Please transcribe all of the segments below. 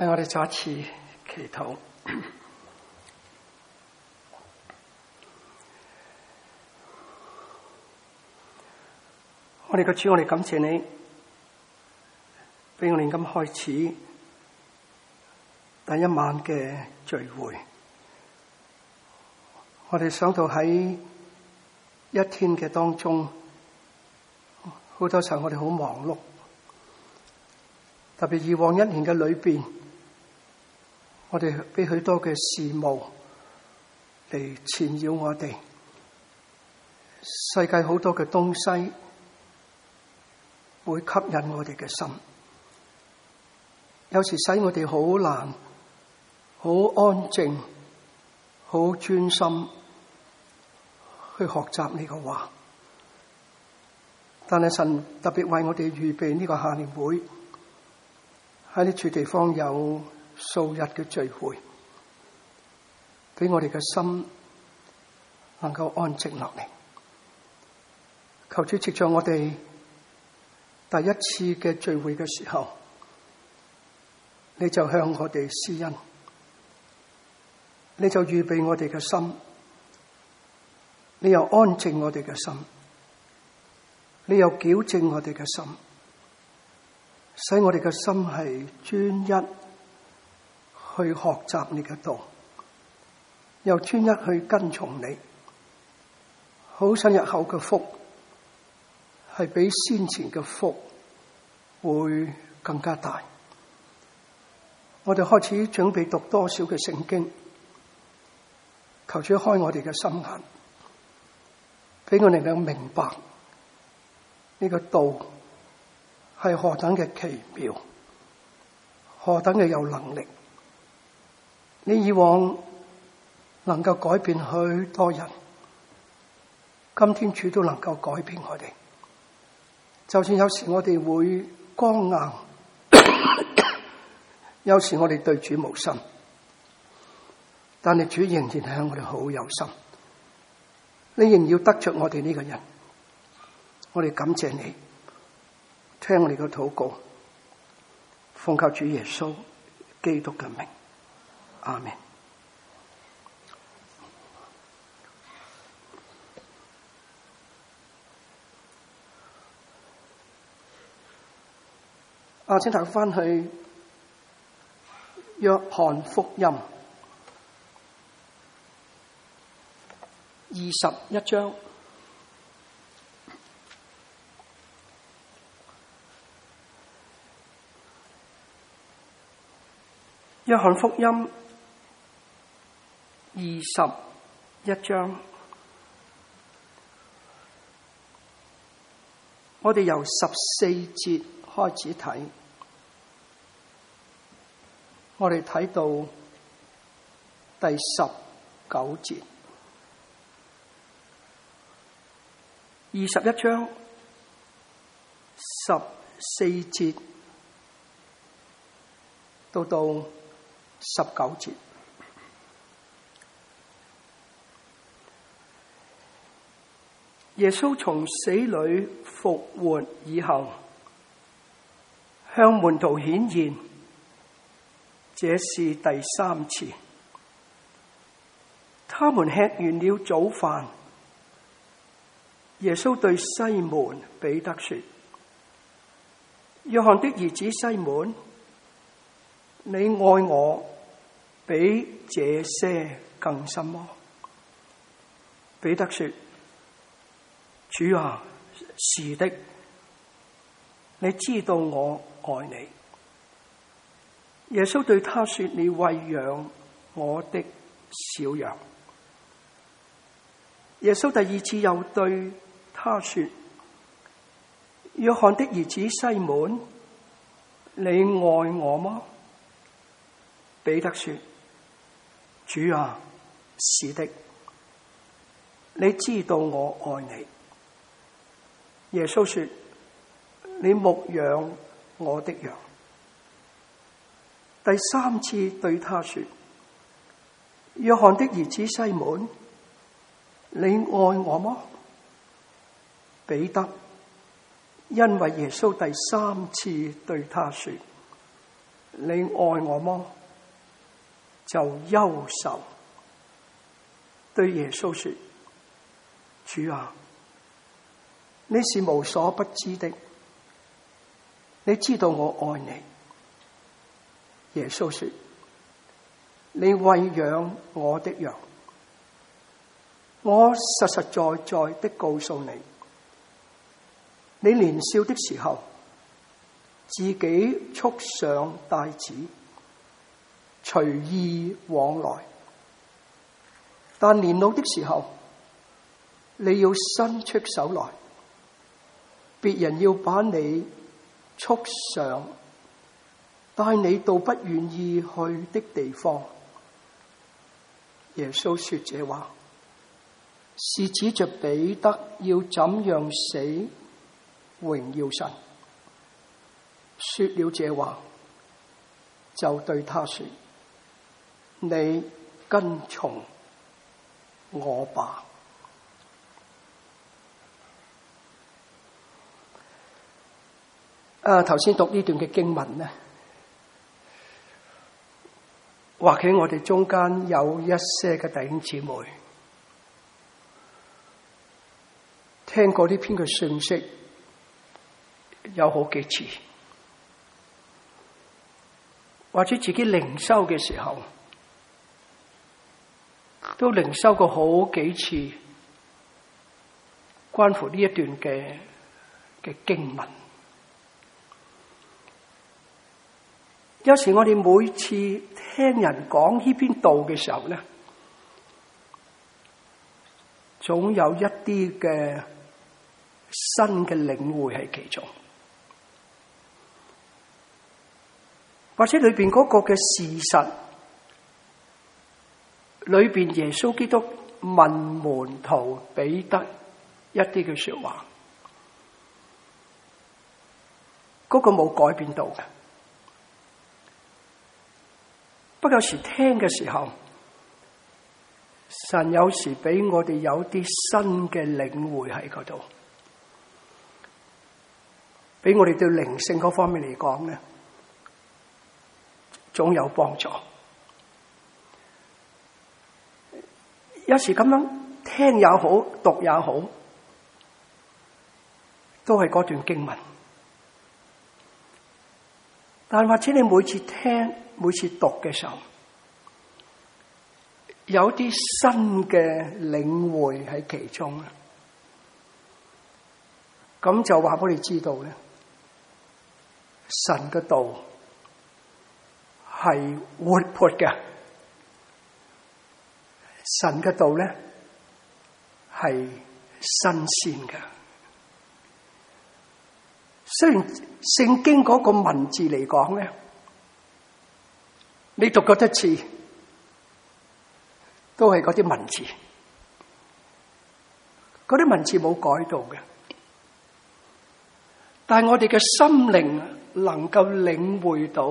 我哋再一次祈禱。我哋嘅主，我哋感謝你，俾我哋咁開始第一晚嘅聚會。我哋想到喺一天嘅當中，好多時候我哋好忙碌，特別以往一年嘅裏邊，我哋俾許多嘅事務嚟纏繞我哋，世界好多嘅東西會吸引我哋嘅心，有時使我哋好難、好安靜、好專心去學習呢個話。但係神特別為我哋預備呢個夏年會，喺呢處地方有數日嘅聚會，俾我哋嘅心能夠安靜落嚟。求主藉着我哋第一次嘅聚會嘅時候，你就向我哋施恩，你就預備我哋嘅心，你又安靜我哋嘅心，你又矯正我哋嘅心，使我哋嘅心係專一去學習你嘅道，又專一去跟從你，好使日後嘅福係比先前嘅福會更加大。我哋開始準備讀多少嘅聖經，求主開我哋嘅心眼，俾我哋能夠明白呢個道係何等嘅奇妙，何等嘅有能力。你以往能夠改變許多人，今天主都能夠改變我哋。就算有時我哋會剛硬，有時我哋對主無心，但係主仍然係向我哋好有心。你仍要得着我哋呢個人，我哋感謝你，聽我哋嘅禱告，奉靠主耶穌基督嘅名，阿們。請大家翻去約翰福音21章。約翰福音21章，我哋由14節開始睇，我哋睇到第19節。21章14節到19節。耶穌從死裏復活以後，向門徒顯現，這是第3次。他們吃完了早飯，耶穌對西門彼得說：約翰的兒子西門，你愛我比這些更深麼？彼得說：主啊，是的，你知道我愛你。耶穌對他說：你餵養我的小羊。耶穌第2次又對他說：約翰的兒子西門，你愛我嗎？彼得說：主啊，是的，你知道我愛你。耶穌說：你牧養我的羊。第3次對他說：約翰的兒子西門，你愛我嗎？彼得因為耶穌第3次對他說： 你愛我麼？就憂愁。對耶穌說：主啊，你是無所不知的，你知道我愛你。耶穌說：你餵養我的羊。我實實在在的告訴你，你年少的時候，自己束上帶子，隨意往來；但年老的時候，你要伸出手來，別人要把你束上，帶你到不願意去的地方。耶穌說這話，是指着彼得要怎樣死，榮耀神。說了這話，就對他說：你跟從我吧。頭先讀呢段嘅經文呢，或許我哋中間有一些嘅弟兄姊妹聽過呢篇嘅信息有好幾次，或者自己靈修嘅時候都靈修過好幾次關乎呢一段嘅經文。有時我哋每次聽人講呢篇道嘅時候咧，總有一啲嘅新嘅領會喺其中，或者裏邊嗰個嘅事實，裏邊耶穌基督問門徒彼得一啲嘅說話，嗰個冇改變到嘅。不過有時聽嘅時候，神有時俾我哋有啲新嘅領會喺嗰度，俾我哋對靈性嗰方面嚟講咧，總有幫助。有時咁樣聽也好，讀也好，都係嗰段經文。但或者你每次聽，每次讀嘅時候，有啲新嘅領會喺其中，咁就話俾你知道咧，神嘅道係活潑嘅，神嘅道咧係新鮮嘅。雖然聖經嗰個文字嚟講咧，你讀過一次都係嗰啲文字，嗰啲文字冇改到嘅。但係我哋嘅心靈能夠領會到，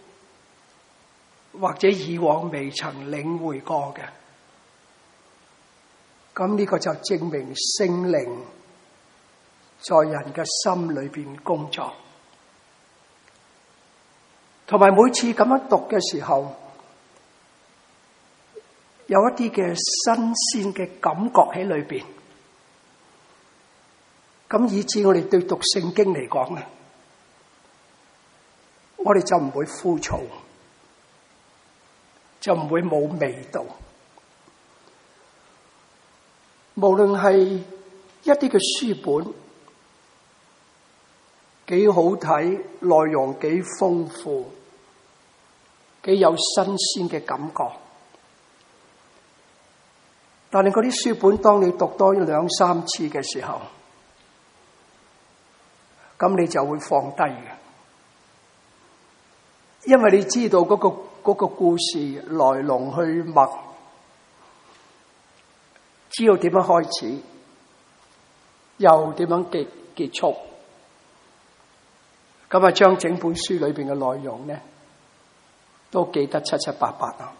或者以往未曾領會過嘅，咁呢個就證明聖靈在人嘅心裏邊工作，同埋每次咁樣讀嘅時候，有一啲嘅新鮮嘅感覺喺裏邊，咁以致我哋對讀聖經嚟講咧，我哋就唔會枯燥，就唔會冇味道。無論係一啲嘅書本幾好睇，內容幾豐富，幾有新鮮嘅感覺，但係嗰啲書本當你讀多兩三次嘅時候，咁你就會放低嘅，因為你知道嗰個故事來龍去脈，知道點樣開始，又點樣結束。咁啊，將整本書裏邊嘅內容咧，都記得七七八八啊。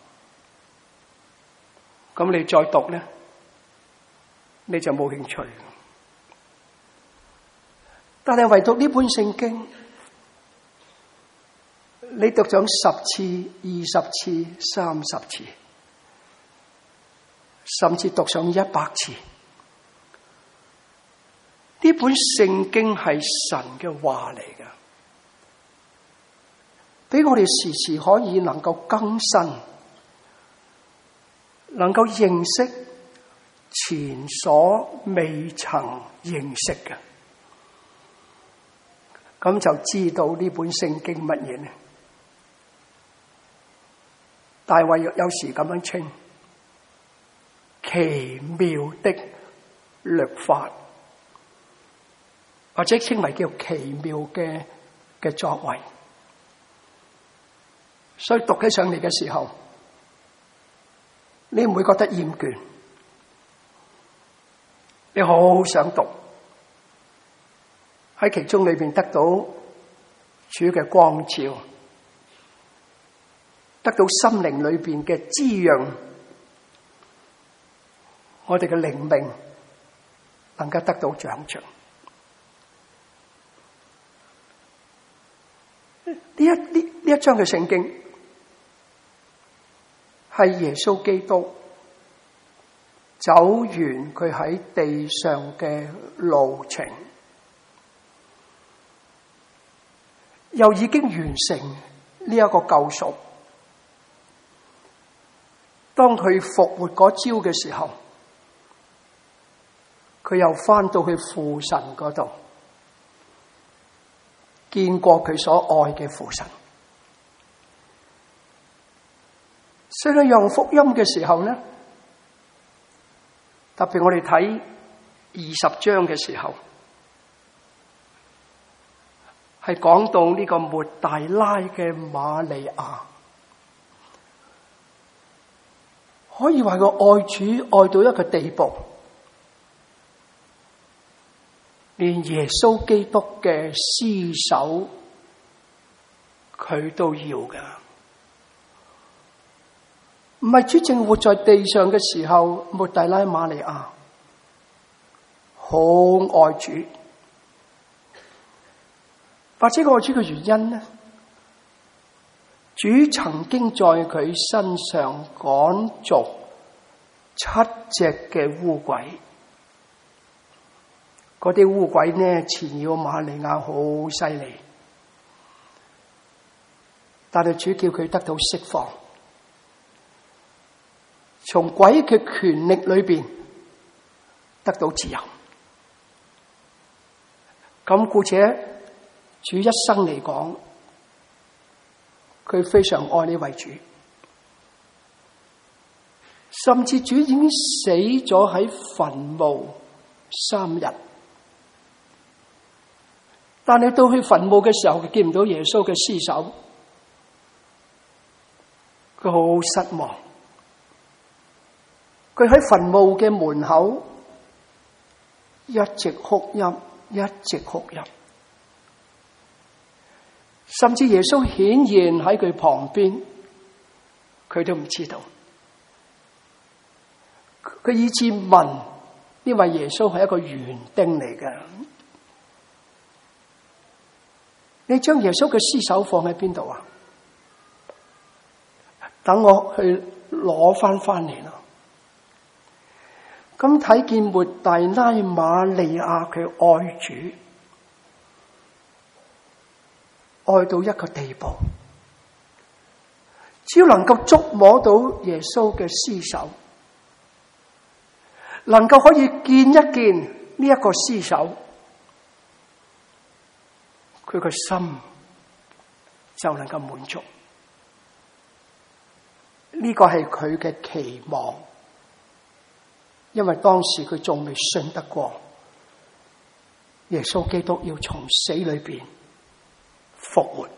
咁你再讀咧，你就冇興趣。但係唯獨呢本聖經， 你讀咗10次、20次、30次，甚至讀上100次，呢本聖經係神嘅話嚟㗎，俾我哋時時可以能夠更新，能夠認識前所未曾認識嘅，咁就知道呢本聖經乜嘢呢？大衛有時咁樣稱奇妙的律法，或者稱為叫奇妙嘅作為。所以讀起上嚟嘅時候，你唔會覺得厭倦，你好想讀，喺其中裏邊得到主嘅光照，得到心靈裏邊嘅滋潤，我哋嘅靈命能夠得到長進。呢一章嘅聖經係耶穌基督走完佢喺地上嘅路程，又已經完成呢一個救贖。當佢復活嗰朝嘅時候，佢又翻到去父神嗰度，見過佢所愛嘅父神。所以喺約翰福音嘅時候呢，特別我哋睇20章嘅時候，係講到呢個抹大拉嘅瑪利亞，可以話個愛主愛到一個地步，連耶穌基督嘅屍首佢都要㗎。唔係主正活在地上嘅時候，抹大拉瑪利亞好愛主，或者愛主嘅原因呢？主曾經在佢身上趕逐7隻嘅污鬼，嗰啲污鬼呢纏繞瑪利亞好犀利，但係主叫佢得到釋放，從鬼嘅權力裏邊得到自由。咁故且主一生嚟講，佢非常愛呢位主，甚至主已經死咗喺墳墓3日，但係到去墳墓嘅時候，佢見唔到耶穌嘅屍首，佢好失望。佢喺墳墓嘅門口一直哭泣，一直哭泣，甚至耶穌顯現喺佢旁邊，佢都唔知道。佢以致問，因為耶穌係一個園丁嚟嘅，你將耶穌嘅屍首放喺邊度啊？等我去攞翻嚟咯。咁睇見抹大拉瑪利亞佢愛主，愛到一個地步，只要能夠觸摸到耶穌嘅屍首，能夠可以見一見呢一個屍首，佢個心就能夠滿足。呢個係佢嘅期望。因為當時佢仲未信得過耶穌基督要從死裏邊復活，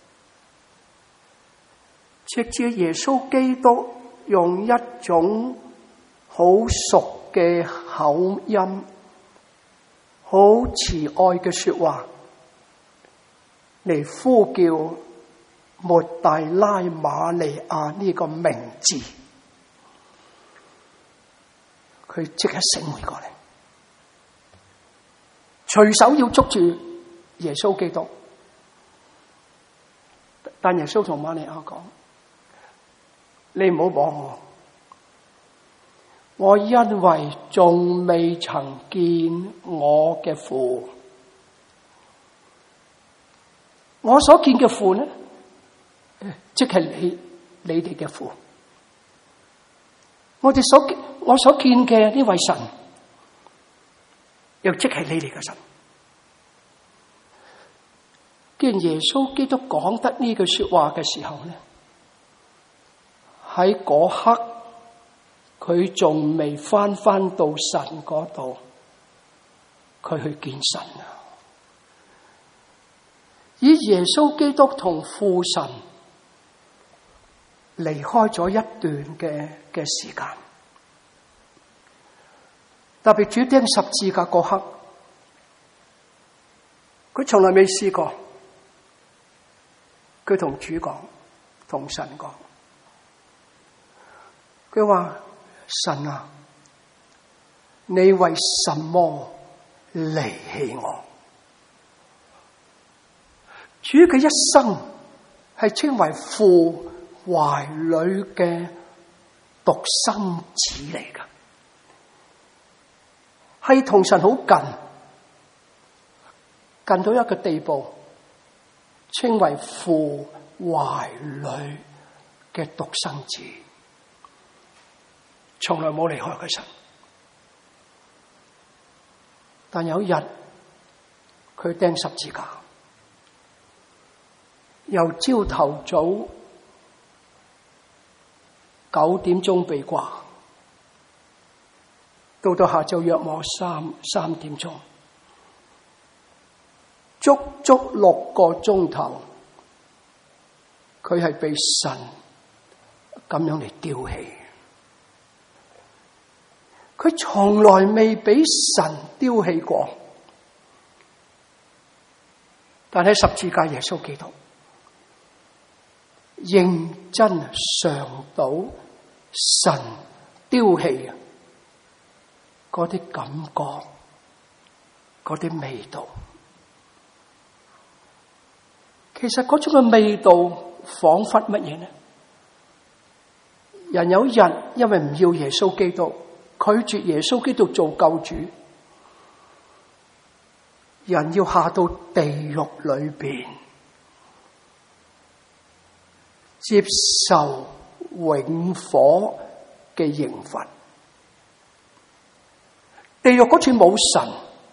直至耶穌基督用一種好熟嘅口音、好慈愛嘅說話嚟呼叫抹大拉瑪利亞呢個名字，佢即刻醒回過嚟，隨手要捉住耶穌基督。 但耶穌同瑪利亞講：你唔好摸我因為仲未曾見我嘅父。我所見嘅父呢，即係你哋嘅父。我所見嘅呢位神，又即係你哋嘅神。既然耶穌基督講得呢句說話嘅時候呢，喺嗰刻佢仲未翻到神嗰度，佢去見神啊！以耶穌基督同父神離開咗一段嘅時間，特別主釘十字架嗰刻，佢從來未試過。佢同主講，同神講，佢話：神啊，你為什麼離棄我？主嘅一生係稱為父懷裏嘅獨生子嚟㗎，係同神好近到一個地步，稱為父懷裏嘅獨生子，從來冇離開過神。但有一日佢釘十字架，由朝頭早9點鐘被掛，到下晝約莫3點鐘，足足6個鐘頭，佢係被神咁樣嚟丟棄。佢從來未俾神丟棄過，但喺十字架耶穌基督認真嘗到神丟棄嗰啲感覺，嗰啲味道。其實嗰種嘅味道仿佛乜嘢呢？人有一日因為唔要耶穌基督，拒絕耶穌基督做救主，人要下到地獄裏邊，接受永火嘅刑罰。地獄嗰處冇神，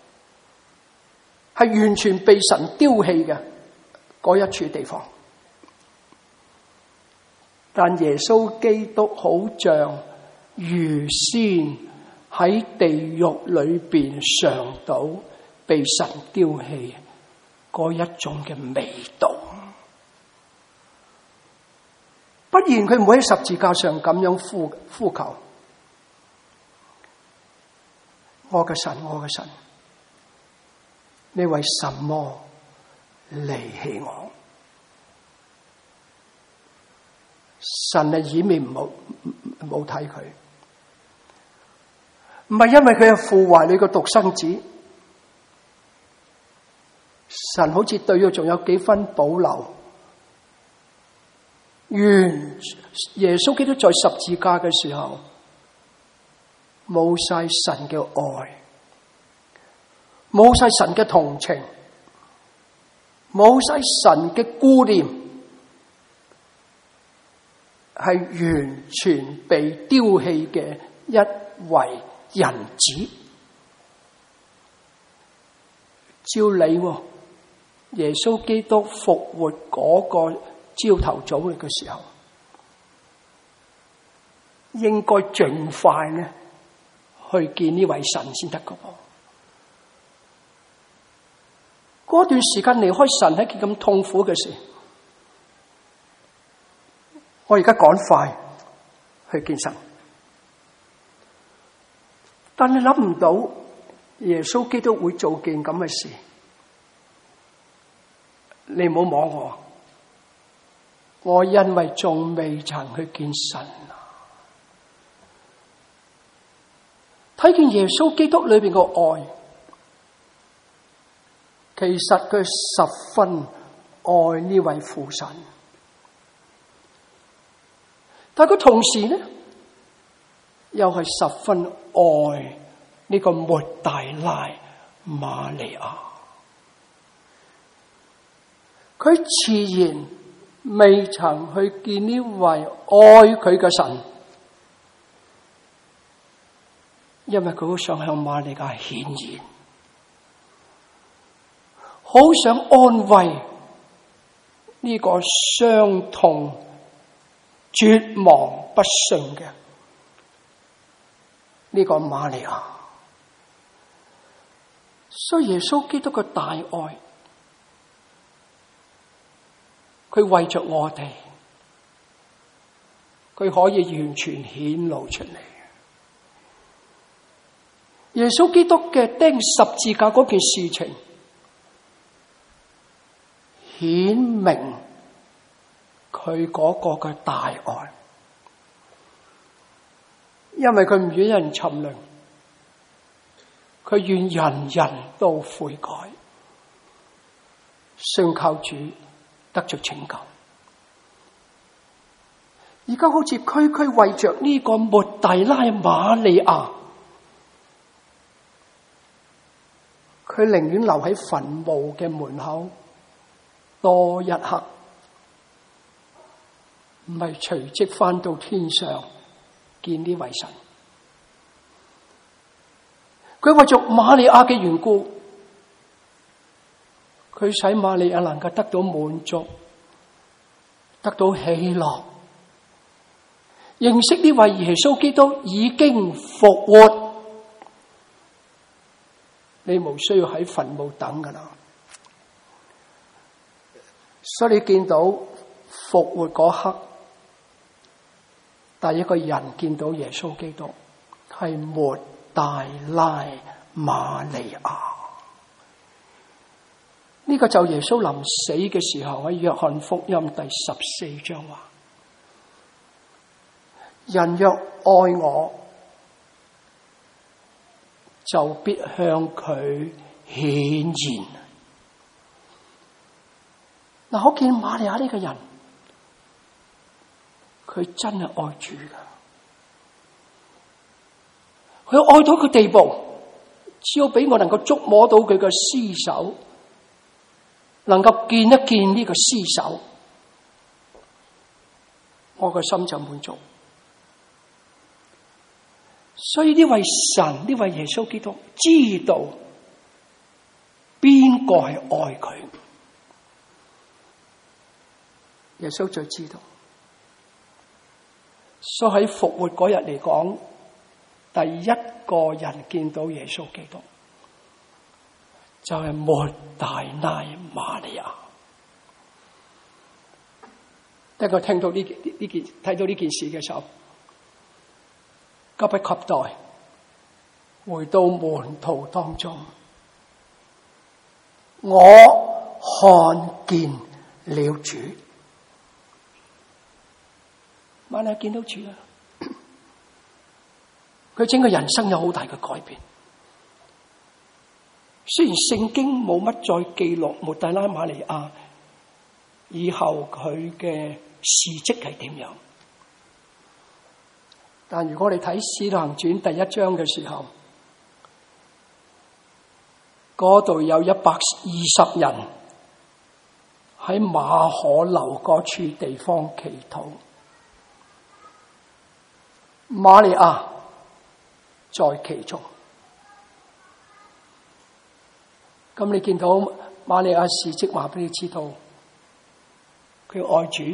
係完全被神丟棄嘅嗰一處地方。但耶穌基督好像預先喺地獄裏邊嘗到被神丟棄嗰一種嘅味道，不然佢唔會喺十字架上咁樣呼求：我嘅神，我嘅神，你為什麼離棄我？神嘅掩面唔好睇佢，唔係因為佢係父懷裏嘅獨生子，神好似對佢仲有幾分保留。耶穌基督在十字架嘅時候，冇晒神嘅愛，冇晒神嘅同情，冇晒神嘅顧念，係完全被丟棄嘅一位人子。照理耶穌基督復活嗰個朝頭早嘅時候，應該盡快呢去見呢位神先得㗎噃。嗰段時間離開神係件咁痛苦嘅事，我而家趕快去見神，但係諗唔到耶穌基督會做件咁嘅事。你唔好摸我因為仲未曾去見神啊！睇見耶穌基督裏邊嘅愛，其實佢十分愛呢位父神， 但佢同時呢，又係十分愛呢個抹大拉瑪利亞。佢自然未曾去見呢位愛佢嘅神，因為佢好想向瑪利亞顯現，好想安慰呢個傷痛、絕望、不信嘅呢個瑪利亞。所以耶穌基督嘅大愛，佢為着我哋，佢可以完全顯露出嚟。耶穌基督嘅釘十字架嗰件事情，顯明佢嗰個嘅大愛，因為佢唔願人沉淪，佢願人人都悔改，信靠主，得着拯救。而家好似區區為着呢個抹大拉瑪利亞，佢寧願留喺墳墓嘅門口多一刻，唔係隨即返到天上見呢位神。佢為着瑪利亞嘅緣故，佢使瑪利亞能夠得到滿足，得到喜樂，認識呢位耶穌基督已經復活，你無需要喺墳墓等㗎喇。所以你見到復活嗰刻，第一個人見到耶穌基督係抹大拉瑪利亞。呢個就耶穌臨死嘅時候喺約翰福音第14章話：人若愛我，就必向佢顯現。嗱，可見瑪利亞呢個人，佢真係愛主㗎。佢愛到個地步，只要俾我能夠觸摸到佢嘅屍首，能夠見一見呢個屍首，我個心就滿足。所以呢位神，呢位耶穌基督知道邊個係愛佢，耶穌最知道。所以喺復活嗰日嚟講，第一個人見到耶穌基督就係抹大拉瑪利亞。當佢聽到呢件睇到呢件事嘅時候，急不及待回到門徒當中，我看見了主。瑪利亞見到主啦，佢整個人生有好大嘅改變。雖然聖經冇乜再記錄抹大拉瑪利亞以後佢嘅事蹟係點樣，但如果你睇《使徒行傳》第1章嘅時候，嗰度有120人喺馬可樓嗰處地方祈禱，瑪利亞在其中。咁你見到瑪利亞事蹟話俾你知道，佢愛主，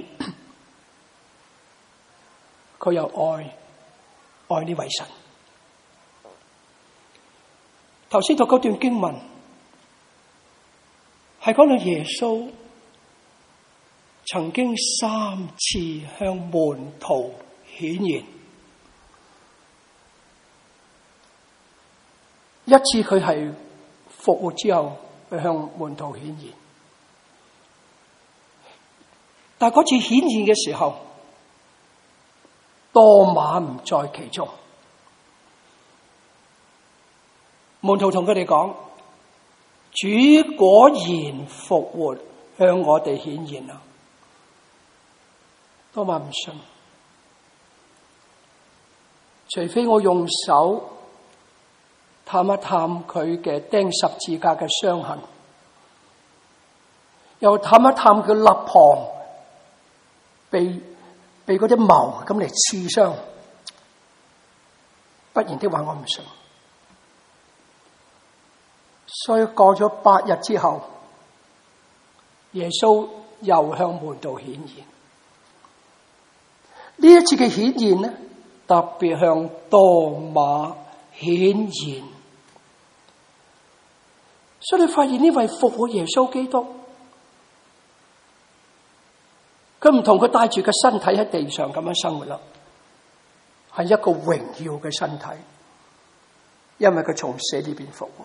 佢又愛呢位神。頭先讀嗰段經文係講到耶穌曾經3次向門徒顯現，一次佢係復活之後去向門徒顯現，但係嗰次顯現嘅時候，多馬唔在其中。門徒同佢哋講：主果然復活，向我哋顯現啦。多馬唔信， 除非我用手探一探佢嘅釘十字架嘅傷痕，又探一探佢肋旁被嗰啲矛咁嚟刺傷，不然的話我唔信。所以過咗8日之後，耶穌又向門徒顯現。呢一次嘅顯現呢，特別向多馬顯現。所以你發現呢位復活耶穌基督，佢唔同佢帶住個身體喺地上咁樣生活啦，係一個榮耀嘅身體，因為佢從死裏邊復活。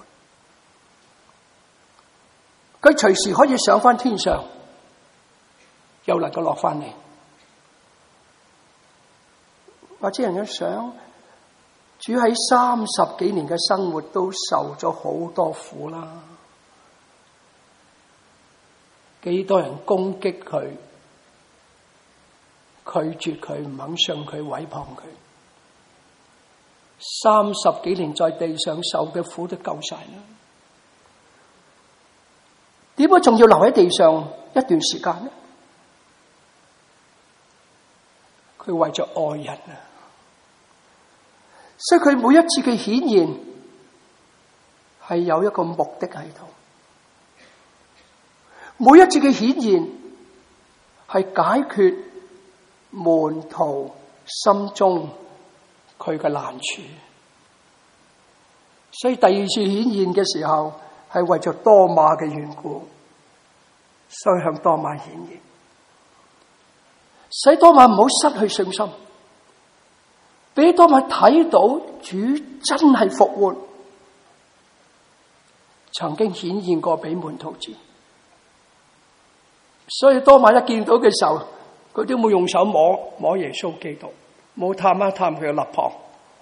佢隨時可以上翻天上，又能夠落翻嚟。或者人家想，主喺30幾年嘅生活都受咗好多苦啦，幾多人攻擊佢，拒絕佢，唔肯信佢，毀謗佢。30幾年在地上受嘅苦都夠晒啦，點解仲要留喺地上一段時間呢？佢為咗愛人啊，所以佢每一次嘅顯現係有一個目的喺度，每一次嘅顯現係解決門徒心中佢嘅難處。所以第2次顯現嘅時候係為咗多馬嘅緣故，所以向多馬顯現，使多馬唔好失去信心，俾多馬睇到主真係復活，曾經顯現過俾門徒知。所以多馬一見到嘅時候，佢都冇用手摸耶穌基督，冇探一探佢嘅肋旁，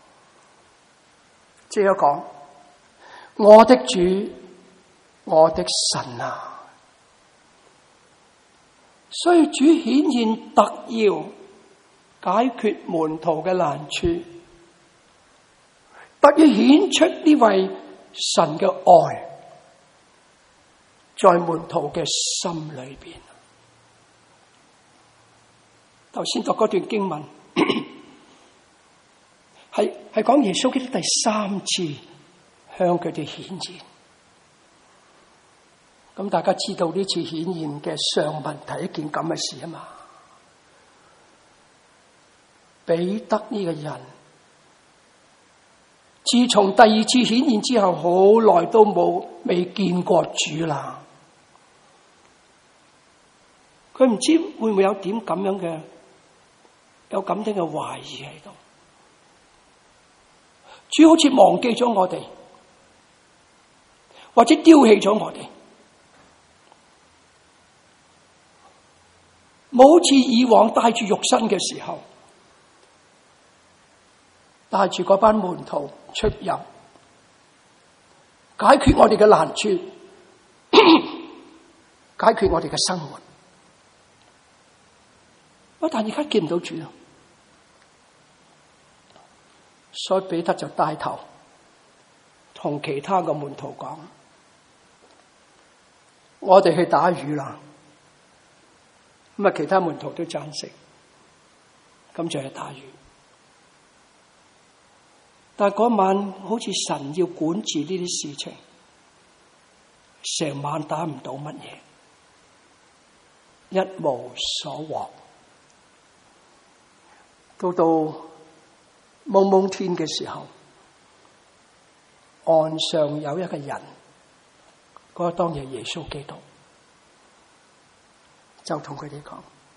即係講我的主，我的神啊！所以主顯現特要解決門徒嘅難處，特要顯出呢位神嘅愛在門徒嘅心裏邊。頭先讀嗰段經文係講耶穌基督第3次向佢哋顯現。咁大家知道呢次顯現嘅上文係一件咁嘅事啊嘛。彼得呢個人，自從第2次顯現之後，好耐都未見過主啦。佢唔知會唔會有點咁樣嘅，有咁樣嘅懷疑喺度。主好似忘記咗我哋，或者丟棄咗我哋。冇好似以往帶住肉身嘅時候，帶住嗰班門徒出遊，解決我哋嘅難處，解決我哋嘅生活。但而家見唔到主，所以彼得就帶頭同其他嘅門徒講：我哋去打魚啦。其他門徒都贊成，咁就去打魚。但係嗰晚好似神要管治呢啲事情，成晚打唔到乜嘢，一無所獲。到蒙蒙天嘅時候，岸上有一個人，嗰個當日耶穌基督，就同佢哋講：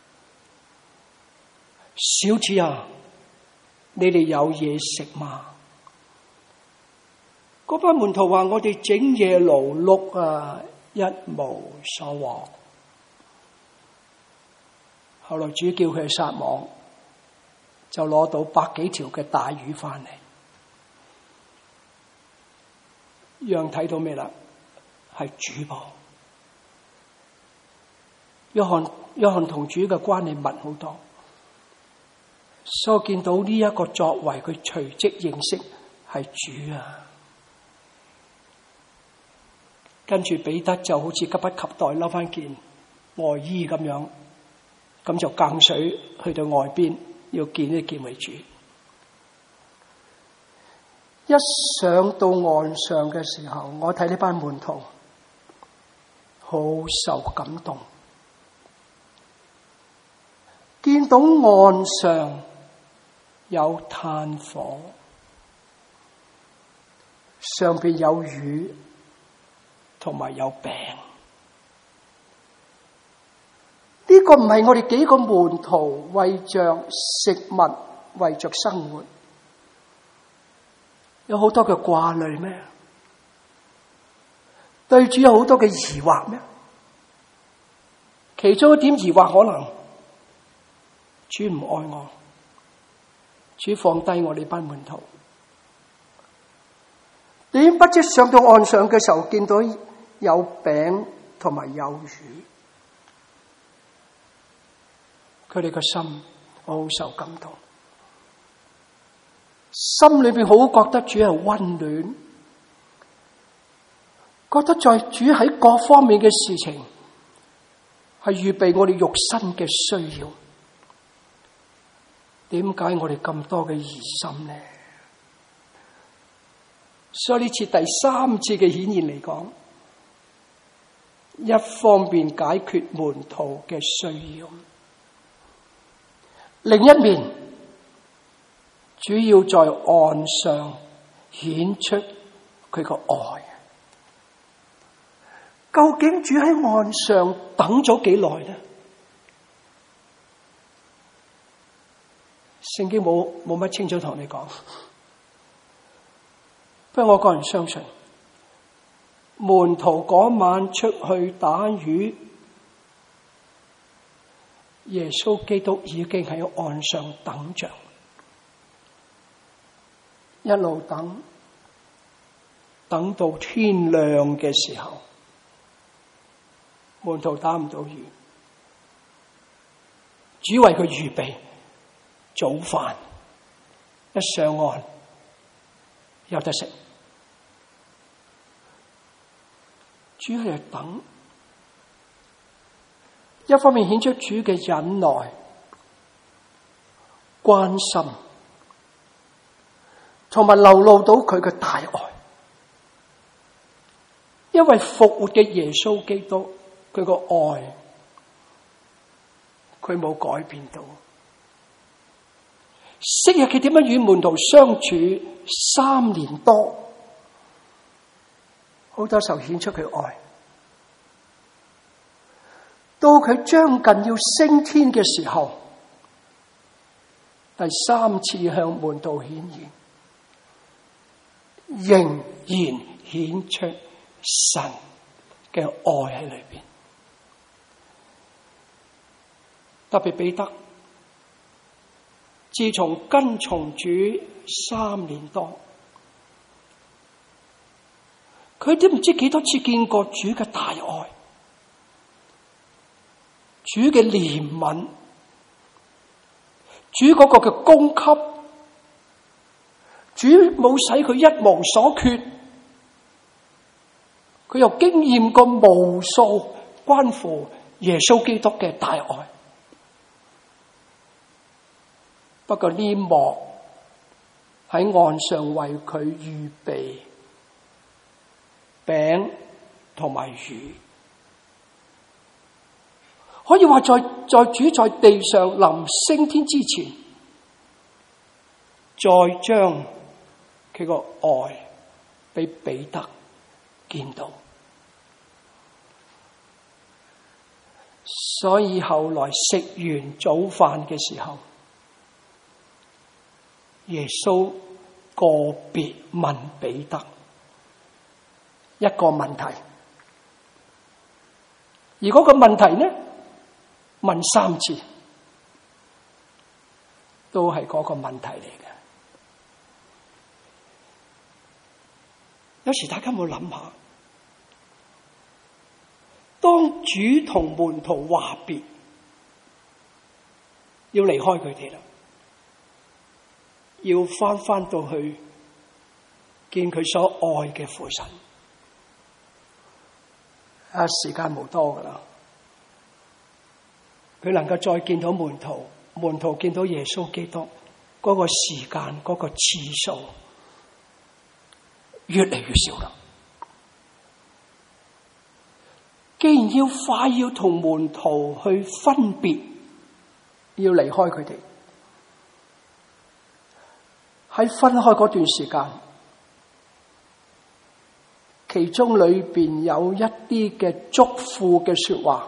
小子啊，你哋有嘢食嗎？嗰班門徒話：我哋整夜勞碌啊，一無所獲。後來主叫佢去撒網，就攞到100幾條嘅大魚翻嚟。讓睇到咩啦？係主噃。約翰同主嘅關係密好多。 所以見到呢一個作為，佢隨即認識係主啊。跟住彼得就好似急不及待攞翻件外衣咁樣，咁就更水去到外邊，要見一見為主。一上到岸上嘅時候，我睇呢班門徒好受感動，見到岸上有炭火，上邊有魚同埋有餅。呢個唔係我哋幾個門徒為着食物、為着生活有好多嘅掛慮咩？對主有好多嘅疑惑咩？其中一點疑惑可能主唔愛我，主放低我哋班門徒。點不知上到岸上嘅時候，見到有餅同埋有魚，佢哋個心好受感動，心裏邊好覺得主係溫暖，覺得在主喺各方面嘅事情係預備我哋肉身嘅需要。點解我哋咁多嘅疑心呢？所以呢次第三次嘅顯現嚟講，一方面解決門徒嘅需要，另一面主要在岸上顯出佢個愛。究竟主喺岸上等咗幾耐呢？聖經冇乜清楚同你講，不過我個人相信，門徒嗰晚出去打魚，耶穌基督已經喺岸上等着，一路等到天亮嘅時候，門徒打唔到魚，主為佢預備早飯，一上岸有得食。主喺度等，一方面顯出主嘅忍耐、關心，同埋流露到佢嘅大愛。因為復活嘅耶穌基督，佢個愛，佢冇改變到。昔日佢點樣與門徒相處3年多，好多時候顯出佢愛。到佢將近要升天嘅時候，第3次向門徒顯現，仍然顯出神嘅愛喺裏邊。特別彼得，自從跟從主3年多，佢都唔知幾多次見過主嘅大愛，主嘅憐憫，主嗰個嘅供給，主冇使佢一無所缺，佢又經驗過無數關乎耶穌基督嘅大愛。不過呢幕喺岸上為佢預備餅同埋魚，可以話在主在地上臨升天之前，再將佢個愛俾彼得見到。所以後來食完早飯嘅時候，耶穌個別問彼得一個問題，而嗰個問題呢，問3次，都係嗰個問題嚟嘅。有時大家有冇諗下，當主同門徒話別，要離開佢哋啦， 要翻到去見佢所愛嘅父神。時間冇多噶啦，佢能夠再見到門徒，門徒見到耶穌基督，嗰個時間，嗰個次數越嚟越少啦。既然要同門徒去分別，要離開佢哋，喺分開嗰段時間，其中裏邊有一啲嘅囑咐嘅說話，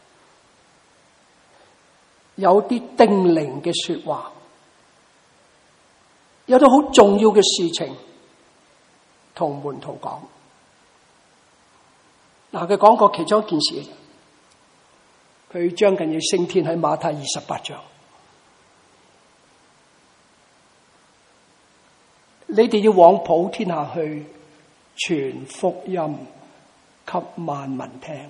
有啲叮嚀嘅說話，有啲好重要嘅事情同門徒講。嗱，佢講過其中一件事，佢將近要升天，喺馬太28章。你哋要往普天下去，傳福音給萬民聽，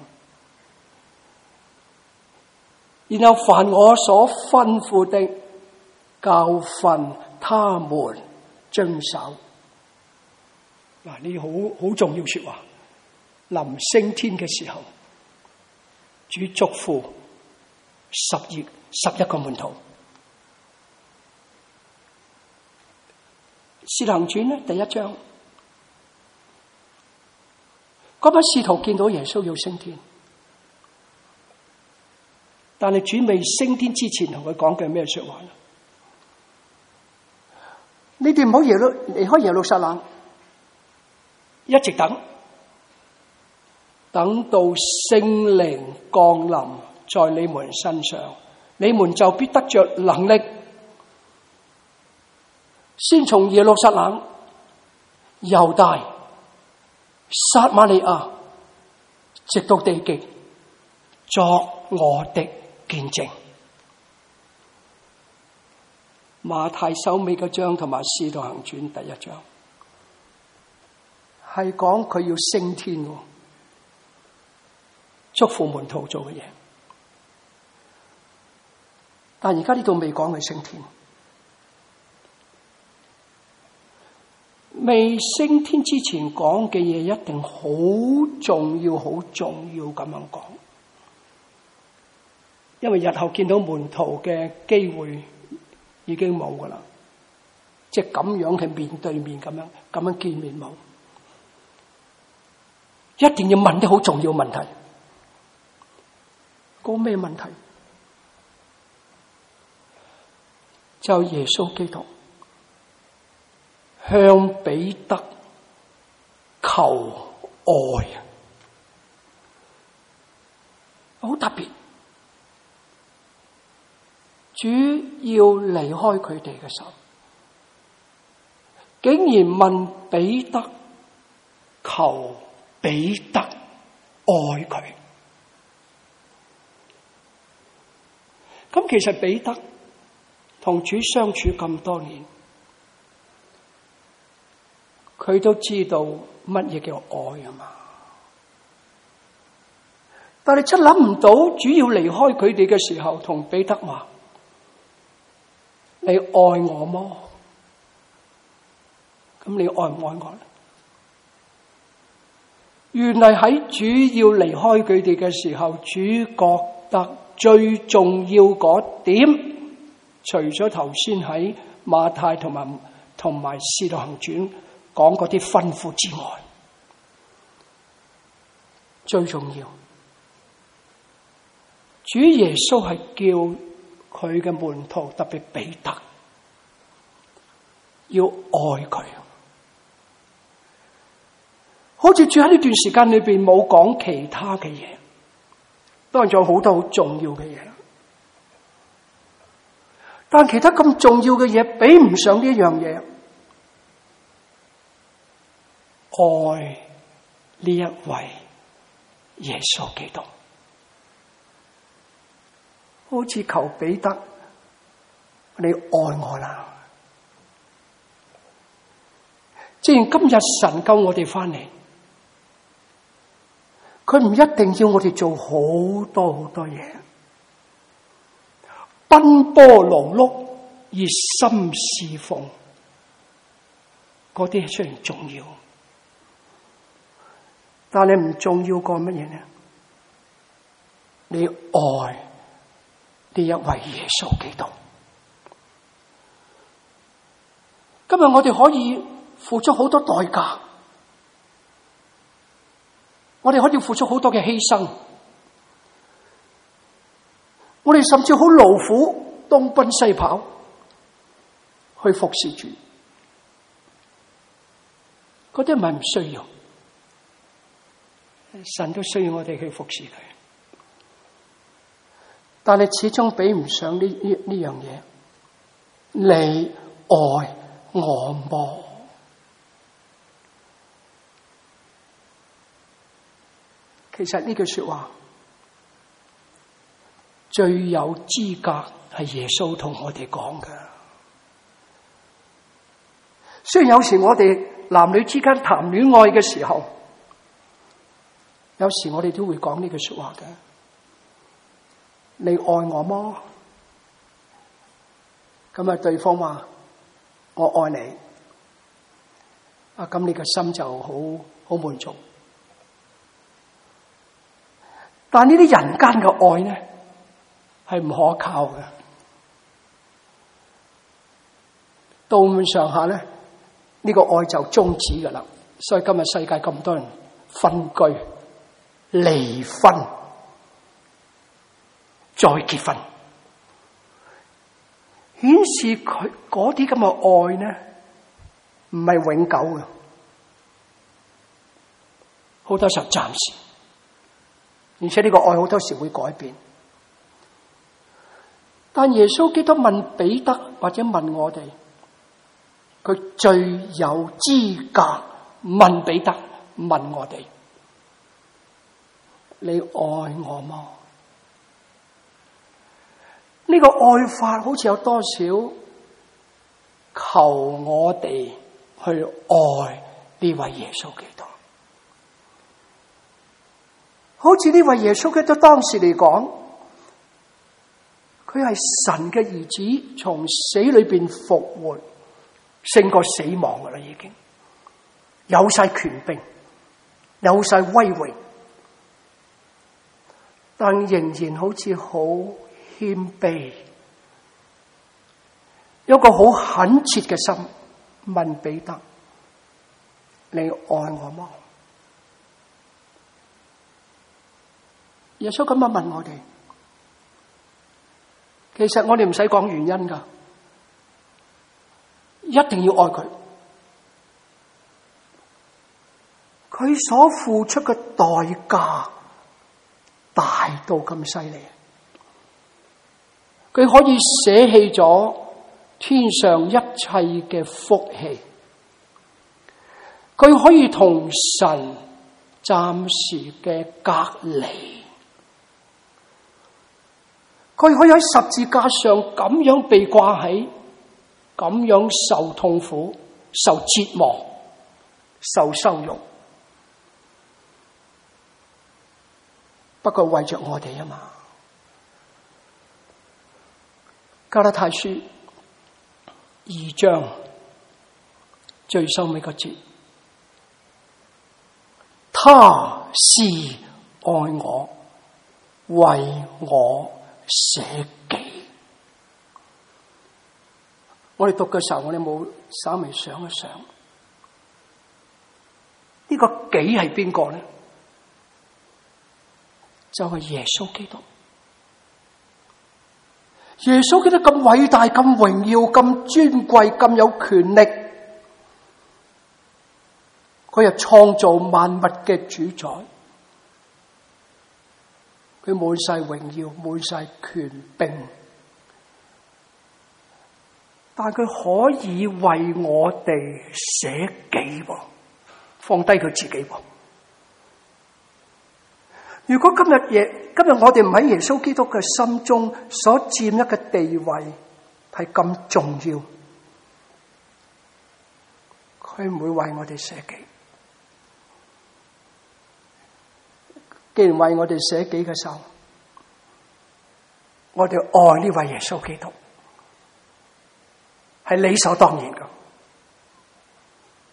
然後凡我所吩咐的，教訓他們遵守。嗱，呢好重要說話。臨升天嘅時候，主囑咐11個門徒。使徒行傳呢第1章，嗰班使徒見到耶穌要升天，但係主未升天之前同佢講嘅咩說話呢？你哋唔好離開耶路撒冷，一直等到聖靈降臨在你們身上，你們就必得着能力，先從耶路撒冷、猶大、撒瑪利亞，直到地極，作我的見證。馬太首尾嗰章同埋使徒行傳第1章，係講佢要升天喎，囑咐門徒做嘅嘢。但而家呢度未講佢升天，未升天之前講嘅嘢一定好重要，好重要咁樣講，因為日後見到門徒嘅機會已經冇噶啦，即係咁樣係面對面咁樣見面冇，一定要問啲好重要問題。個咩問題？就耶穌基督向彼得求愛啊，好特別。主要離開佢哋嘅時候，竟然問彼得，求彼得愛佢。咁其實彼得同主相處咁多年，佢都知道乜嘢叫愛啊嘛。但係真諗唔到，主要離開佢哋嘅時候，同彼得話：你愛我麼？咁你愛唔愛我呢？原來喺主要離開佢哋嘅時候，主覺得最重要嗰點，除咗頭先喺馬太同埋使徒行傳講嗰啲吩咐之外，最重要，主耶穌係叫佢嘅門徒，特別彼得，要愛佢。好似主喺呢段時間裏邊冇講其他嘅嘢，當然仲有好多好重要嘅嘢，但其他咁重要嘅嘢比唔上呢一樣嘢，愛呢一位耶穌基督。好似求彼得，你愛我啦。既然今日神救我哋翻嚟，佢唔一定要我哋做好多好多嘢，奔波勞碌，熱心侍奉， 嗰啲雖然重要，但係唔重要過乜嘢呢？你愛呢一位耶穌基督。今日我哋可以付出好多代價，我哋可以付出好多嘅犧牲，我哋甚至好勞苦，東奔西跑去服侍主。嗰啲唔係唔需要，神都需要我哋去服侍佢，但係始終比唔上呢樣嘢。你愛我麼？其實呢句說話最有資格係耶穌同我哋講嘅。雖然有時我哋男女之間談戀愛嘅時候，有時我哋都會講呢句說話嘅。你愛我麼？咁啊，對方話我愛你，啊，咁你個心就好滿足。但呢啲人間嘅愛呢，係唔可靠嘅。到咁上下呢，呢個愛就終止噶啦。所以今日世界咁多人分居、離婚、再結婚，顯示佢嗰啲咁嘅愛呢，唔係永久嘅，好多時候暫時，而且呢個愛好多時會改變。但耶穌基督問彼得或者問我哋，佢最有資格問彼得問我哋：你愛我嗎？呢個愛法好似有多少求我哋去愛呢位耶穌基督？好似呢位耶穌基督當時嚟講，佢係神嘅兒子，從死裏邊復活，勝過死亡噶啦，已經有晒權柄，有晒威榮，但仍然好似好謙卑，有個好懇切嘅心問彼得：你愛我嗎？耶穌咁樣問我哋，其實我哋唔使講原因噶，一定要愛佢。佢所付出嘅代價大到咁犀利，佢可以捨棄咗天上一切嘅福氣，佢可以同神暫時嘅隔離，佢可以喺十字架上咁樣被掛起，咁樣受痛苦、受折磨、受羞辱。不過為着我哋啊嘛，加拉太書2章最收尾個節，他是愛我，為我捨己。我哋讀嘅時候，我哋冇稍微想一想，呢個己係邊個呢？就係耶穌基督。耶穌基督咁偉大、咁榮耀、咁尊貴、咁有權力，佢係創造萬物嘅主宰，佢滿晒榮耀、滿晒權柄，但佢可以為我哋捨己，放低佢自己。如果今日我哋唔喺耶穌基督嘅心中所佔一個地位係咁重要，佢唔會為我哋捨己。既然為我哋捨己嘅時候，我哋愛呢位耶穌基督係理所當然嘅。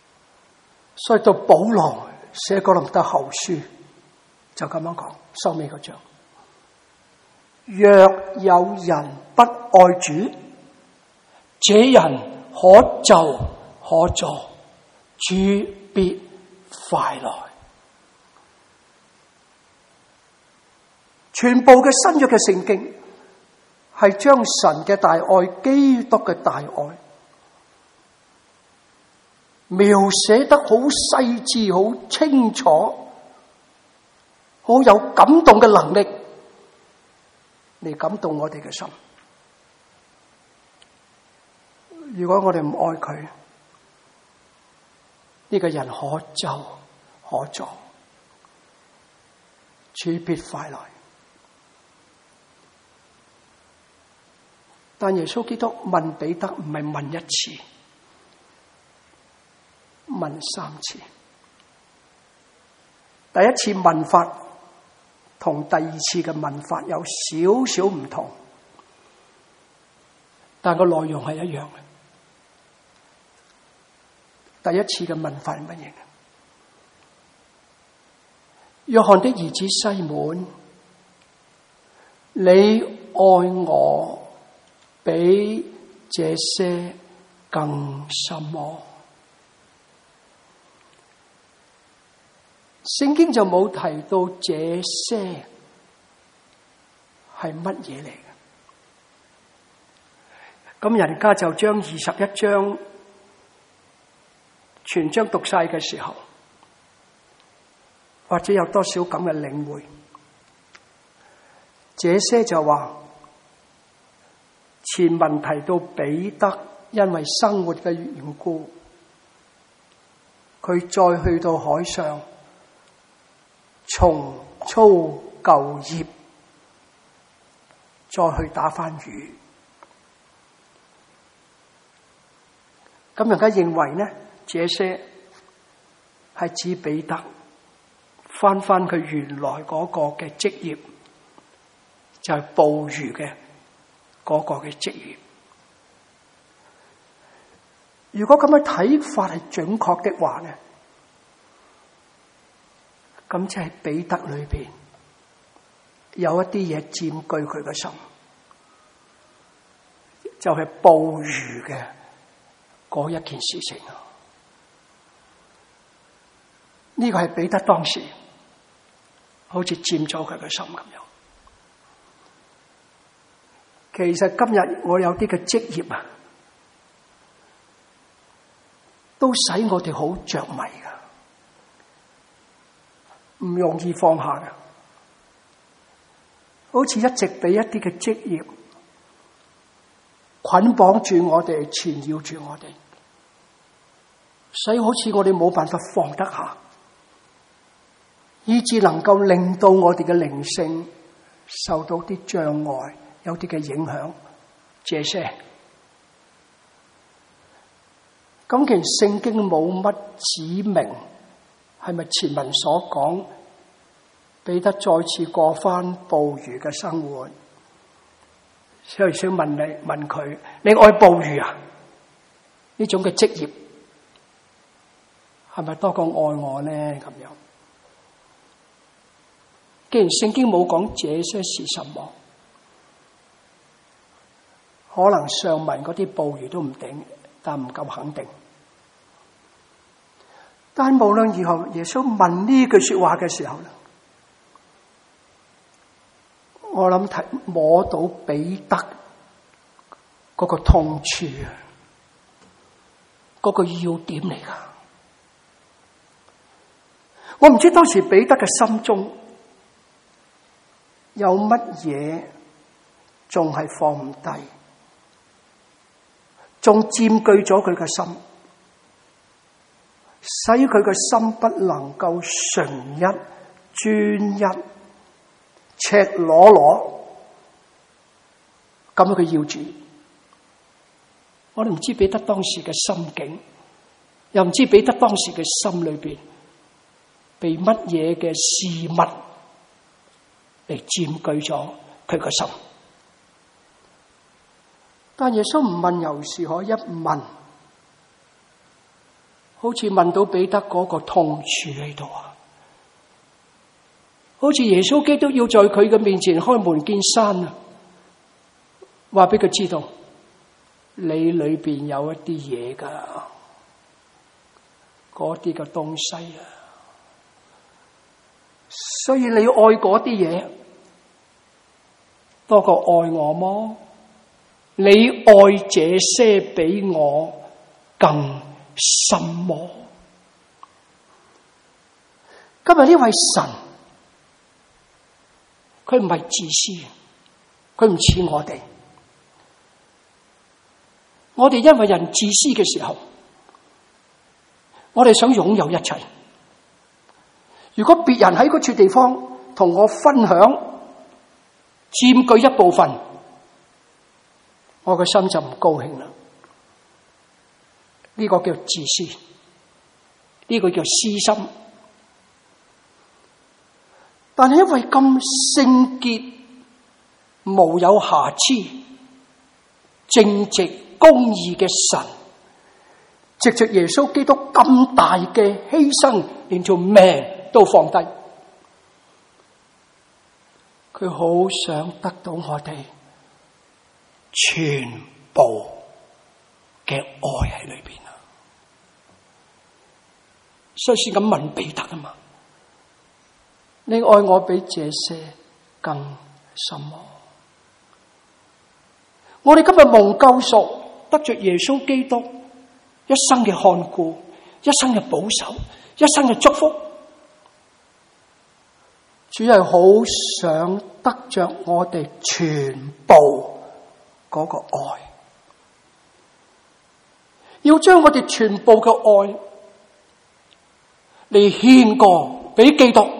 所以到保羅寫哥林多後書就咁樣講，收尾嗰章。若有人不愛主，這人可就可坐，主必快來。全部嘅新約嘅聖經係將神嘅大愛、基督嘅大愛描寫得好細緻、好清楚、好有感動嘅能力嚟感動我哋嘅心。如果我哋唔愛佢，呢個人可就可坐，主必快來。但耶穌基督問彼得唔係問一次，問3次。第一次問法同第二次嘅問法有少少唔同，但個內容係一樣嘅。第一次嘅問法係乜嘢？約翰的兒子西門，你愛我比這些更深麼？聖經就冇提到這些係乜嘢嚟嘅。咁人家就將21章全章讀晒嘅時候，或者有多少咁嘅領會？這些就話前文提到彼得因為生活嘅緣故，佢再去到海上重操舊業，再去打返魚。咁人家認為呢，這些係指彼得返佢原來嗰個嘅職業，就係捕魚嘅嗰個嘅職業。如果咁嘅睇法係準確的話呢，咁即係彼得裏邊有一啲嘢佔據佢嘅心，就係捕魚嘅嗰一件事情。呢個係彼得當時好似佔咗佢嘅心咁樣。其實今日我有啲嘅職業啊，都使我哋好着迷噶，唔容易放下噶，好似一直俾一啲嘅職業捆綁住我哋，纏繞住我哋，所以好似我哋冇辦法放得下，以致能夠令到我哋嘅靈性受到啲障礙，有啲嘅影響。這些咁其實聖經冇乜指明係咪前文所講彼得再次過返捕魚嘅生活，所以想問佢，你愛捕魚啊？呢種嘅職業係咪多過愛我呢？咁樣，既然聖經冇講這些是什麼，可能上文嗰啲捕魚都唔定，但唔夠肯定。但無論如何，耶穌問呢句說話嘅時候，我諗摸到彼得嗰個痛處啊，嗰個要點嚟噶。我唔知當時彼得嘅心中有乜嘢仲係放唔低，仲佔據咗佢嘅心，使佢嘅心不能夠純一、專一、赤裸裸咁樣去要主。我哋唔知彼得當時嘅心境，又唔知彼得當時嘅心裏邊被乜嘢嘅事物嚟佔據咗佢個心。但耶穌唔問由是可，一問好似問到彼得嗰個痛處喺度啊！好似耶穌基督要在佢嘅面前開門見山啊！話俾佢知道，你裏邊有一啲嘢㗎，嗰啲嘅東西啊！所以你愛嗰啲嘢多過愛我麼？你愛這些比我更深麼？今日呢位神，佢唔係自私，佢唔似我哋。我哋因為人自私嘅時候，我哋想擁有一切。如果別人喺嗰處地方同我分享，佔據一部分，我個心就唔高興啦。呢個叫自私，呢個叫私心。但係因為咁聖潔、無有瑕疵、正直、公義嘅神，藉着耶穌基督咁大嘅犧牲，連條命都放低，佢好想得到我哋全部嘅愛喺裏邊啊！所以先咁問彼得啊嘛，你愛我比這些更深麼？我哋今日蒙救贖，得着耶穌基督一生嘅看顧，一生嘅保守，一生嘅祝福。主係好想得着我哋全部嗰個愛，要將我哋全部嘅愛嚟獻過俾基督。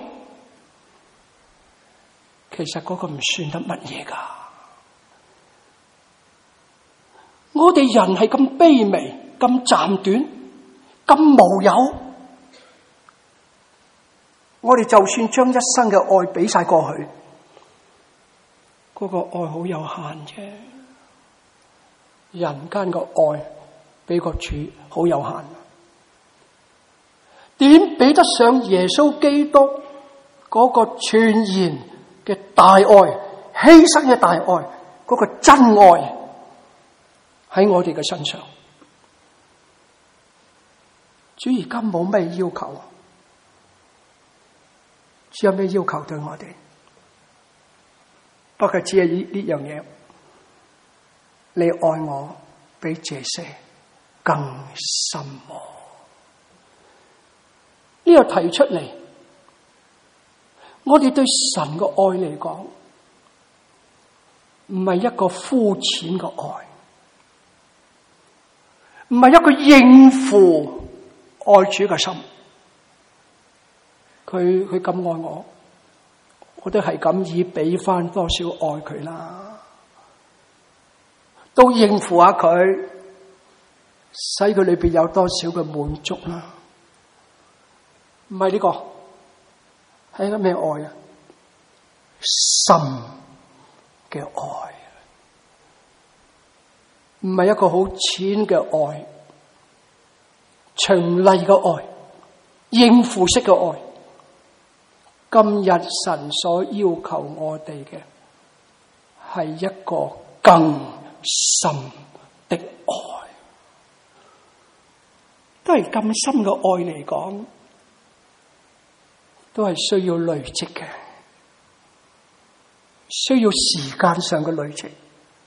其實嗰個唔算得乜嘢㗎。我哋人係咁卑微、咁暫短、咁無有。我哋就算將一生嘅愛俾晒過去，嗰個愛好有限啫。人間嘅愛俾個主好有限，點比得上耶穌基督嗰個全然嘅大愛、犧牲嘅大愛，嗰個真愛喺我哋嘅身上？主而家冇咩要求。主有咩要求對我哋？不過只係呢樣嘢，你愛我比這些更深麼？呢個提出嚟，我哋對神嘅愛嚟講，唔係一個膚淺嘅愛，唔係一個應付愛主嘅心。佢咁愛我，我都係咁以俾翻多少愛佢啦，都應付下佢，使佢裏邊有多少嘅滿足啦。唔係呢個，係一個咩愛啊？深嘅愛，唔係一個好淺嘅愛，循例嘅愛，應付式嘅愛。今日神所要求我哋嘅係一個更深的愛，都係咁深嘅愛嚟講，都係需要累積嘅，需要時間上嘅累積。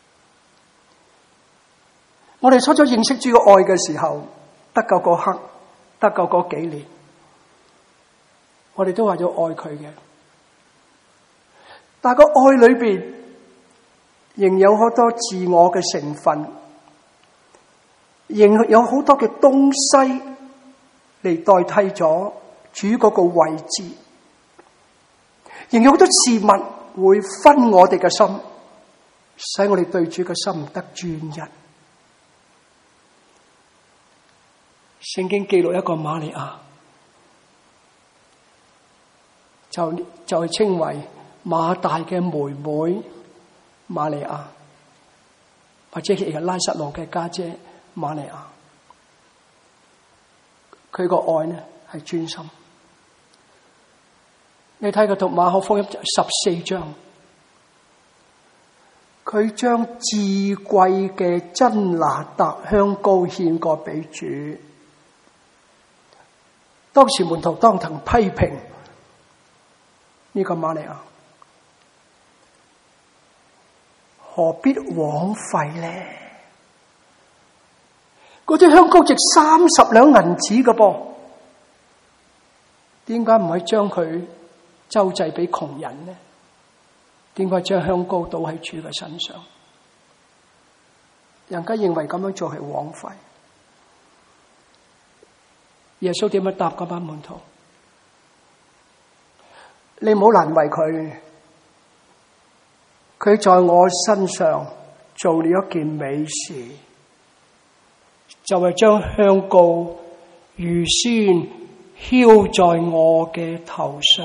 我哋初初認識主嘅愛嘅時候，得救嗰刻，得救嗰幾年，我哋都話要愛佢嘅，但係個愛裏邊仍有好多自我嘅成分，仍有好多嘅東西嚟代替咗主嗰個位置，仍有好多事物會分我哋嘅心，使我哋對主嘅心唔得專一。聖經記錄一個瑪利亞，就係稱為馬大嘅妹妹瑪利亞，或者係拉撒路嘅家姐瑪利亞。 佢個愛呢係專心。你睇佢讀馬可福音14章，佢將至貴嘅真哪噠香膏獻過俾主。當時門徒當堂批評呢個瑪利亞，何必枉費呢？嗰啲香膏值30兩銀子嘅噃，點解唔可以將佢周濟俾窮人呢？點解將香膏倒喺主嘅身上？人家認為咁樣做係枉費。耶穌點樣答嗰班門徒？你唔好難為佢，佢在我身上做了一件美事，就係將香膏預先澆在我嘅頭上。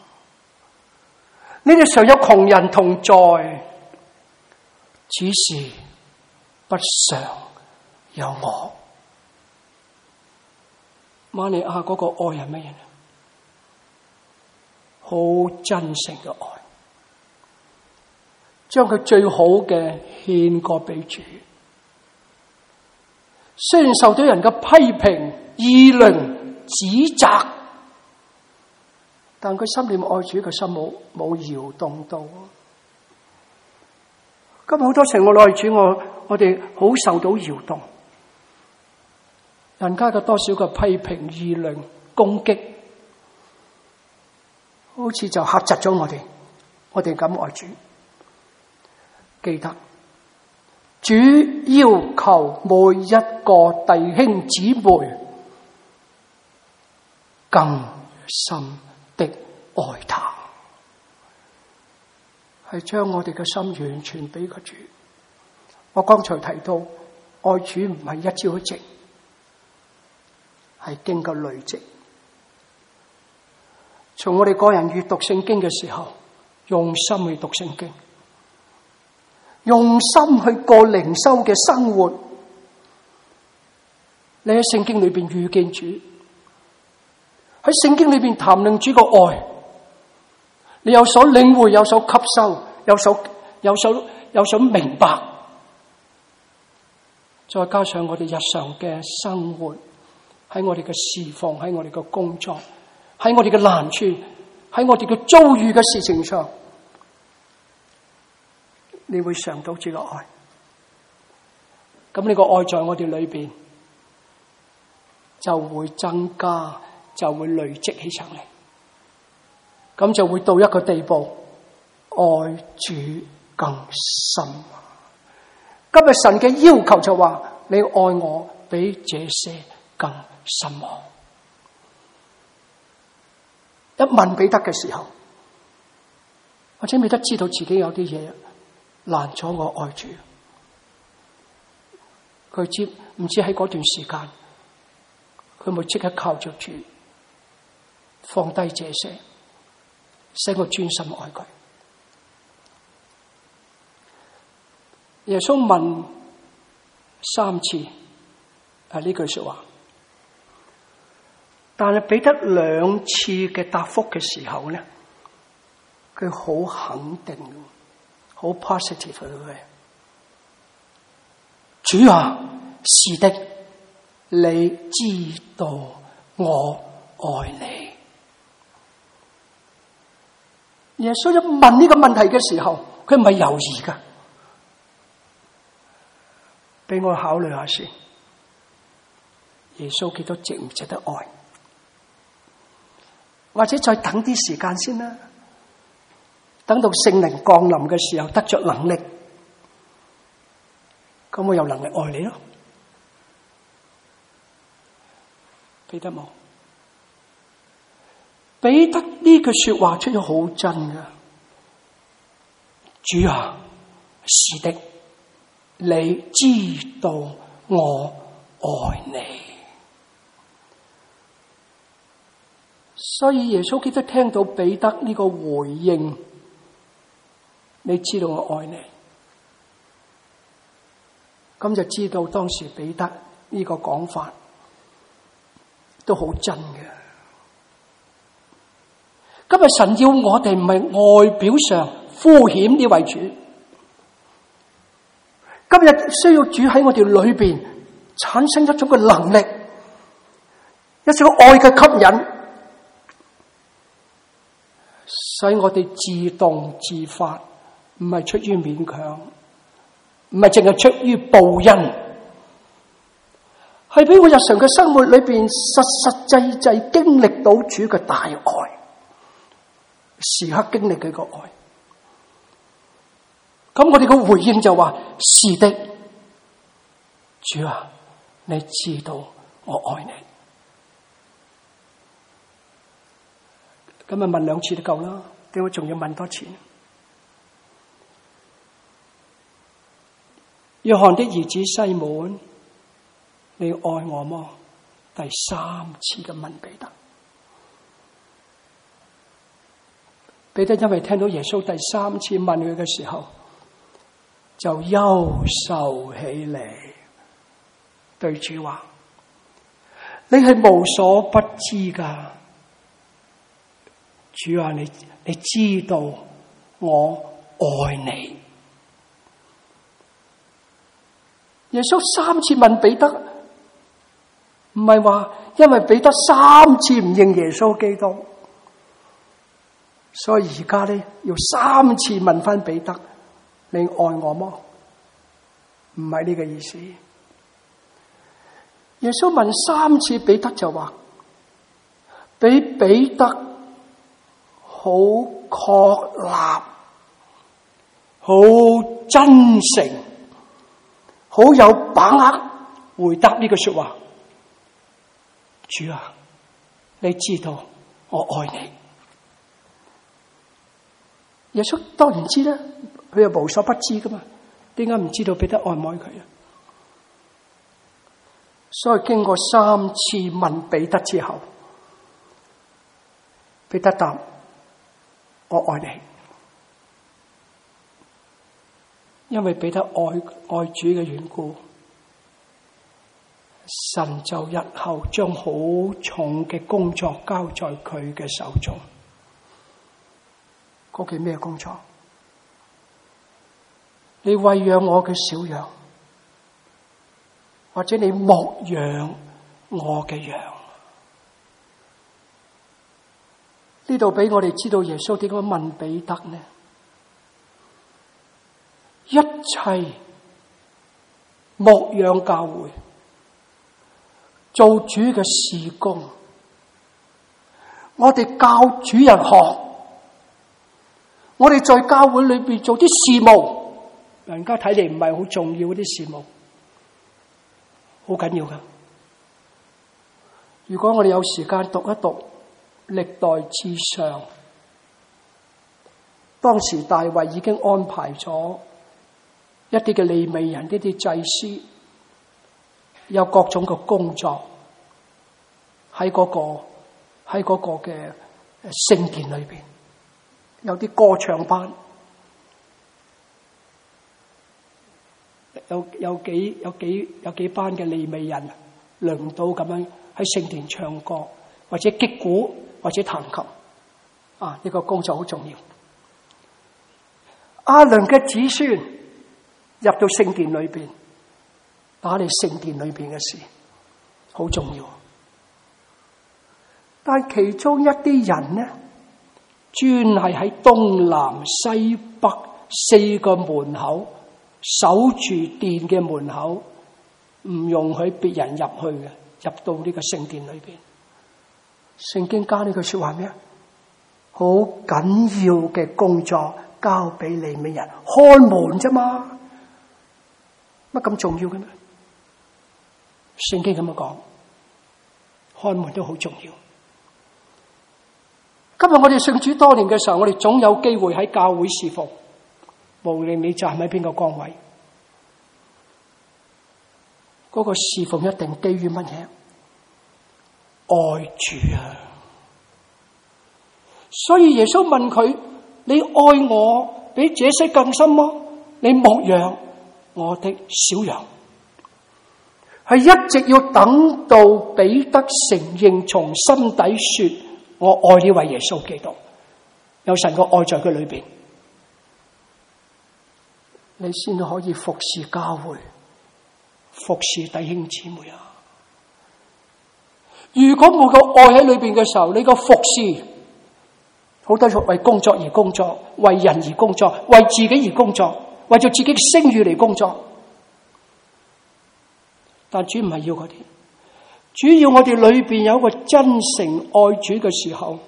呢啲常有窮人同在，只是不常有我。瑪利亞嗰個愛係乜嘢呢？好真誠嘅愛，將佢最好嘅獻過俾主。雖然受到人嘅批評、議論、指責，但佢心裏愛主嘅心冇搖動到。今日好多時我愛主，我哋好受到搖動。人家嘅多少嘅批評、議論、攻擊，好似就嚇窒咗我哋咁愛主。記得主要求每一個弟兄姊妹更深的愛他，係將我哋嘅心完全俾個主。我剛才提到，愛主唔係一朝一夕，係經過累積。從我哋個人閱讀聖經嘅時候，用心去讀聖經，用心去過靈修嘅生活。你喺聖經裏邊遇見主，喺聖經裏邊談論主個愛，你有所領會，有所吸收，有所明白。再加上我哋日常嘅生活，喺我哋嘅侍奉，喺我哋嘅工作，喺我哋嘅難處，喺我哋嘅遭遇嘅事情上，你會嘗到這個愛。咁呢個愛在我哋裏邊就會增加，就會累積起上嚟，咁就會到一個地步，愛主更深。今日神嘅要求就話，你愛我比這些更深。一問彼得嘅時候，或者彼得知道自己有啲嘢攔咗我愛主，佢唔知喺嗰段時間，佢咪即刻靠着主放低這些，使我專心愛佢。耶穌問3次呢句說話，但係彼得2次嘅答覆嘅時候呢，佢好肯定，好 positive 嘅。主啊，是的，你知道我愛你。耶穌一問呢個問題嘅時候，佢唔係猶豫噶。俾我考慮下先，耶穌基督值唔值得愛？或者再等啲時間先啦，等到聖靈降臨嘅時候，得着能力，咁我有能力愛你咯。彼得冇，彼得呢句說話出咗好真噶。主啊，是的，你知道我愛你。所以耶穌基督聽到彼得呢個回應，你知道我愛你，咁就知道當時彼得呢個講法都好真嘅。今日神要我哋唔係外表上敷衍呢位主，今日需要主喺我哋裏邊產生一種嘅能力，一種愛嘅吸引，使我哋自動自發，唔係出於勉強，唔係淨係出於報恩，係俾我日常嘅生活裏邊實實際際經歷到主嘅大愛，時刻經歷佢個愛。咁我哋嘅回應就話：是的，主啊，你知道我愛你。咁啊問2次就夠啦，點解仲要問多次？約翰的兒子西門，你愛我嗎？第3次嘅問彼得。彼得因為聽到耶穌第3次問佢嘅時候，就憂愁起嚟，對主話：你係無所不知噶，主啊，你知道我愛你。耶穌3次問彼得，唔係話因為彼得3次唔認耶穌基督，所以而家咧要3次問翻彼得：你愛我嗎？唔係呢個意思。耶穌問3次，彼得就話，俾彼得好確立、好真誠、好有把握回答呢句說話：主啊，你知道我愛你。耶穌當然知啦，佢又無所不知噶嘛，點解唔知道彼得愛唔愛佢啊？所以經過3次問彼得之後，彼得答：我愛你。因為彼得愛主嘅緣故，神就日後將好重嘅工作交在佢嘅手中。嗰件咩工作？你餵養我嘅小羊，或者你牧養我嘅羊。呢度俾我哋知道耶穌點解問彼得呢？一切牧養教會、做主嘅事工，我哋教主人學。我哋在教會裏邊做啲事務，人家睇嚟唔係好重要嗰啲事務，好緊要噶。如果我哋有時間讀一讀歷代志上，當時大衛已經安排咗一啲嘅利未人、呢啲祭司，有各種嘅工作喺嗰個嘅聖殿裏邊。有啲歌唱班，有幾班嘅利未人輪到咁樣喺聖殿唱歌，或者擊鼓，或者彈琴。呢個工作好重要。亞倫嘅子孫入到聖殿裏邊，打理聖殿裏邊嘅事，好重要。但其中一啲人呢，專係喺東南西北4個門口守住殿嘅門口，唔容許別人入去嘅，入到呢個聖殿裏邊。聖經加呢句說話咩？好緊要嘅工作交俾利未人看門啫嘛，乜咁重要嘅咩？聖經咁樣講，看門都好重要。今日我哋信主多年嘅時候，我哋總有機會喺教會侍奉，無論你站喺邊個崗位，嗰個侍奉一定基於乜嘢？愛主啊！所以耶穌問佢：你愛我比這些更深嗎？你牧養我的小羊。 係一直要等到彼得承認從心底說我愛呢位耶穌基督，有神個愛在佢裏邊，你先可以服侍教會，服侍弟兄姊妹啊！如果冇個愛喺裏邊嘅時候，你個服侍好多為工作而工作，為人而工作，為自己而工作，為咗自己嘅聲譽嚟工作。但主唔係要嗰啲，主要我哋裏邊有一個真誠愛主嘅時候，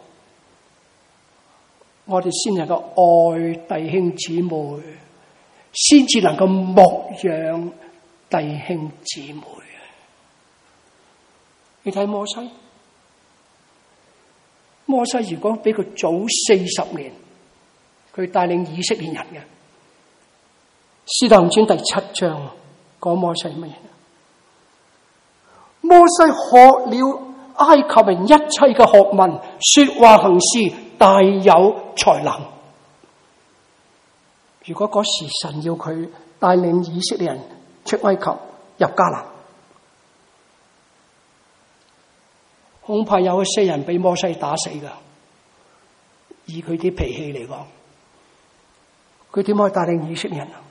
我哋先能夠愛弟兄姊妹，先至能夠牧養弟兄姊妹。你睇摩西，摩西如果比佢早40年，佢帶領以色列人嘅，使徒行傳第7章講摩西乜嘢？摩西學了埃及人一切嘅學問，說話行事大有才能。如果嗰時神要佢帶領以色列人出埃及入迦南，恐怕有些人俾摩西打死噶。以佢啲脾氣嚟講，佢點可以帶領以色列人啊？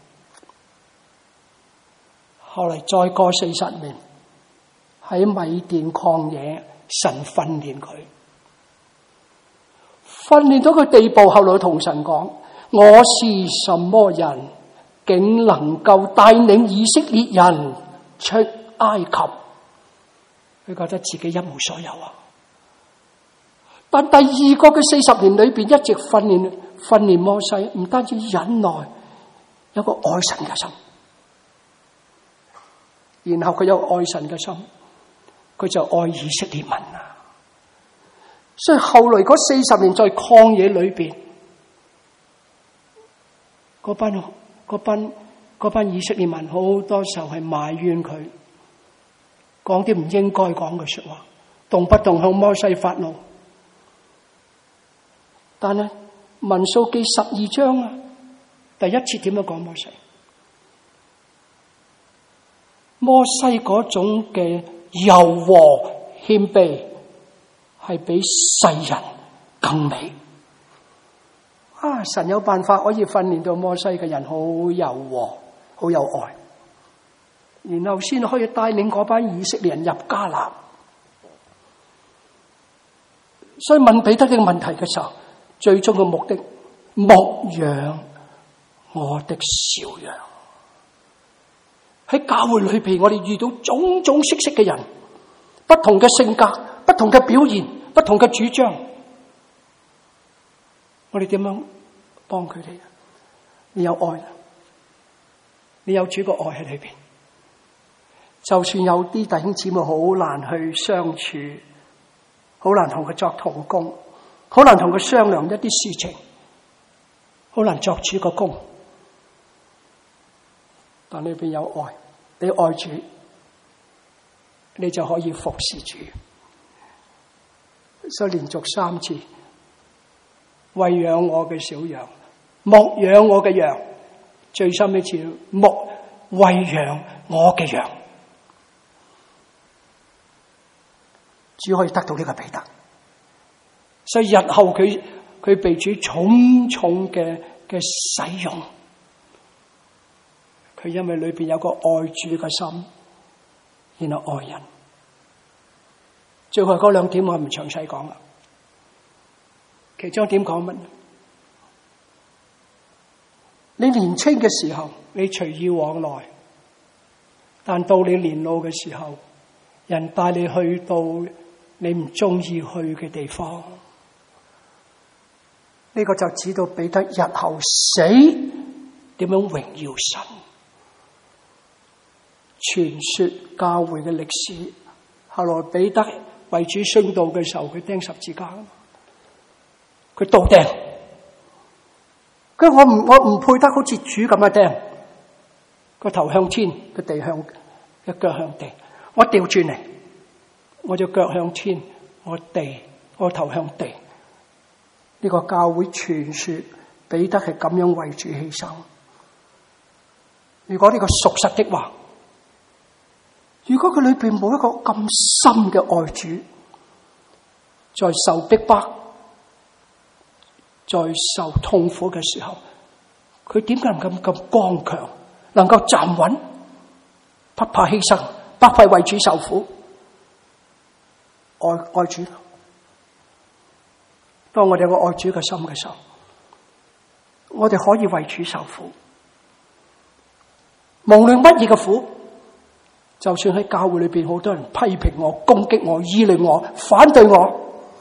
後嚟再過40年，喺米甸曠野，神訓練佢，訓練到佢地步，後來同神講：我是什麼人，竟能夠帶領以色列人出埃及？佢覺得自己一無所有啊！但第二個嘅40年裏邊，一直訓練摩西，唔單止忍耐，有個愛神嘅心，然後佢有愛神嘅心，佢就愛以色列民啊！所以後來嗰40年在曠野裏邊，嗰班以色列民好多時候係埋怨佢，講啲唔應該講嘅說話，動不動向摩西發怒。但係民數記12章啊，第一節點樣講摩西？摩西嗰種嘅柔和謙卑，係比世人更美。啊！神有辦法可以訓練到摩西嘅人好柔和，好有愛，然後先可以帶領嗰班以色列人入迦南。所以問彼得呢個問題嘅時候，最終嘅目的，牧養我的小羊。喺教會裏邊，我哋遇到種種色色嘅人，不同嘅性格，不同嘅表現，不同嘅主張，我哋點樣幫佢哋？你有愛，你有主嘅愛喺裏邊。就算有啲弟兄姊妹好難去相處，好難同佢作同工，好難同佢商量一啲事情，好難作主個工，但裏邊有愛，你愛主，你就可以服侍主。所以連續3次餵養我嘅小羊，牧養我嘅羊，最深一次餵養我嘅羊，只可以得到呢個彼得。所以日後佢被主重重嘅使用，佢因為裏邊有個愛主嘅心，然後愛人。最後嗰2點我唔詳細講啦。其中一點講乜？你年輕嘅時候，你隨意往來，但到你年老嘅時候，人帶你去到你唔中意去嘅地方，呢個就指到彼得日後死點樣榮耀神。傳說教會嘅歷史，後來彼得為主殉道嘅時候，佢釘十字架，佢倒釘。佢話我唔配得好似主咁樣釘，個頭向天，個地向一腳向地。我調轉嚟，我隻腳向天，我頭向地。呢個教會傳說彼得係咁樣為主犧牲。如果呢個屬實的話， 如果佢裏邊冇一個咁深嘅愛主，在受逼迫、在受痛苦嘅時候，佢點解能夠咁剛強，能夠站穩，不怕犧牲，不怕為主受苦？愛主。當我哋有個愛主嘅心嘅時候，我哋可以為主受苦，無論乜嘢嘅苦，就算喺教會裏邊好多人批評我、攻擊我、議論我、反對我，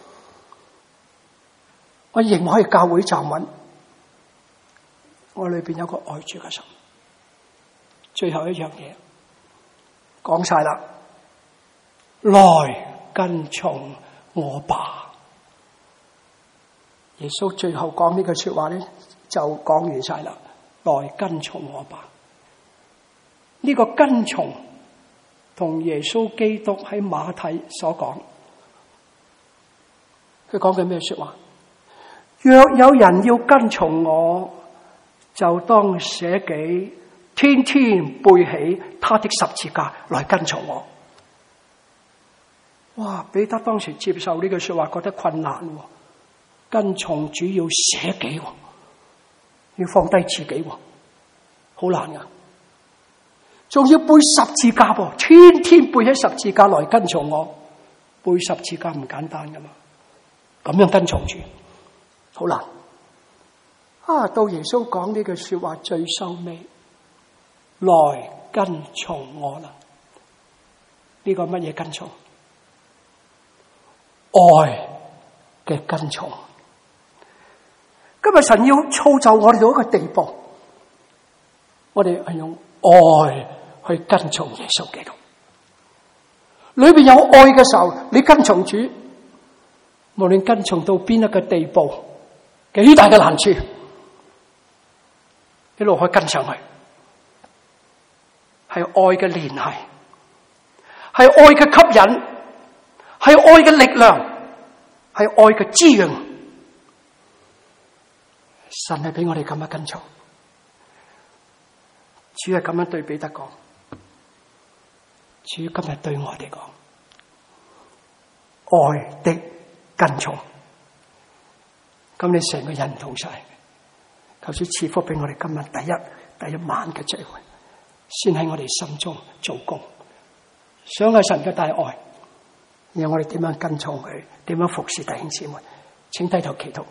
我仍可以教會站穩。我裏邊有個愛主嘅心。最後一樣嘢講晒啦，來跟從我吧。耶穌最後講呢句說話咧，就講完晒啦。來跟從我吧。呢個跟從同耶穌基督喺馬太所講，佢講嘅咩說話？若有人要跟從我，就當捨己，天天背起他的十字架來跟從我。哇！彼得當時接受呢句說話，覺得困難。跟從主要捨己，要放低自己，好難噶。仲要背十字架，天天背起十字架來跟從我。背十字架唔簡單噶嘛，咁樣跟從主好難。到耶穌講呢句說話最收尾，來跟從我啦。呢個乜嘢跟從？愛嘅跟從。今日神要造就我哋到一個地步，我哋係用愛去跟從耶穌基督。裏邊有愛嘅時候，你跟從主，無論跟從到邊一個地步，幾大嘅難處，一路可以跟上去，係愛嘅聯繫，係愛嘅吸引，係愛嘅力量，係愛嘅滋養。神係俾我哋咁樣跟從，主係咁樣對彼得講，主今日對我哋講，愛的跟從。咁你成個人唔同晒，求主賜福俾我哋今日第一晚嘅聚會，先喺我哋心中做工，想係神嘅大愛，然後我哋點樣跟從佢，點樣服侍弟兄姊妹，請低頭祈禱。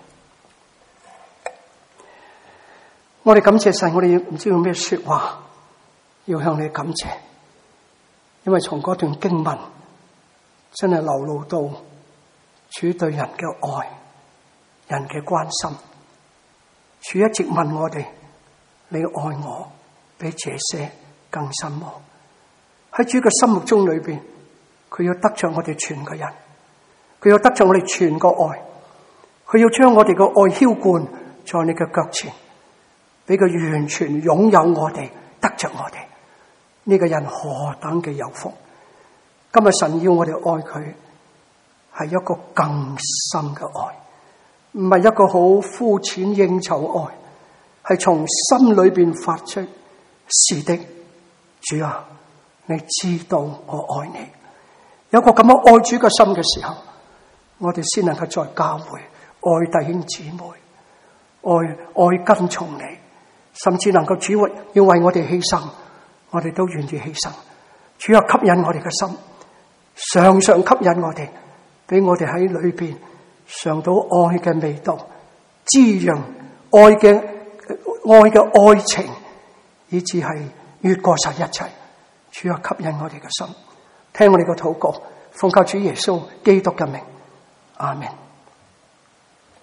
我哋感謝神，我哋唔知用咩說話要向你感謝，因為從嗰段經文真係流露到主對人嘅愛，人嘅關心。主一直問我哋：你愛我比這些更深麼？喺主嘅心目中裏邊，佢要得着我哋全個人，佢要得着我哋全個愛，佢要將我哋嘅愛澆灌在你嘅腳前，俾佢完全擁有我哋，得着我哋。呢個人何等嘅有福！今日神要我哋愛佢，係一個更深嘅愛，唔係一個好膚淺應酬愛，係從心裏邊發出。是的，主啊，你知道我愛你。有個咁樣愛主嘅心嘅時候，我哋先能夠在教會愛弟兄姊妹，愛跟從你，甚至能夠主要為我哋犧牲，我哋都願意犧牲。主要吸引我哋嘅心，常常吸引我哋，俾我哋喺裏邊嘗到愛嘅味道，滋潤愛嘅愛情，以至係越過晒一切。主要吸引我哋嘅心，聽我哋嘅禱告，奉靠主耶穌基督嘅名，阿們。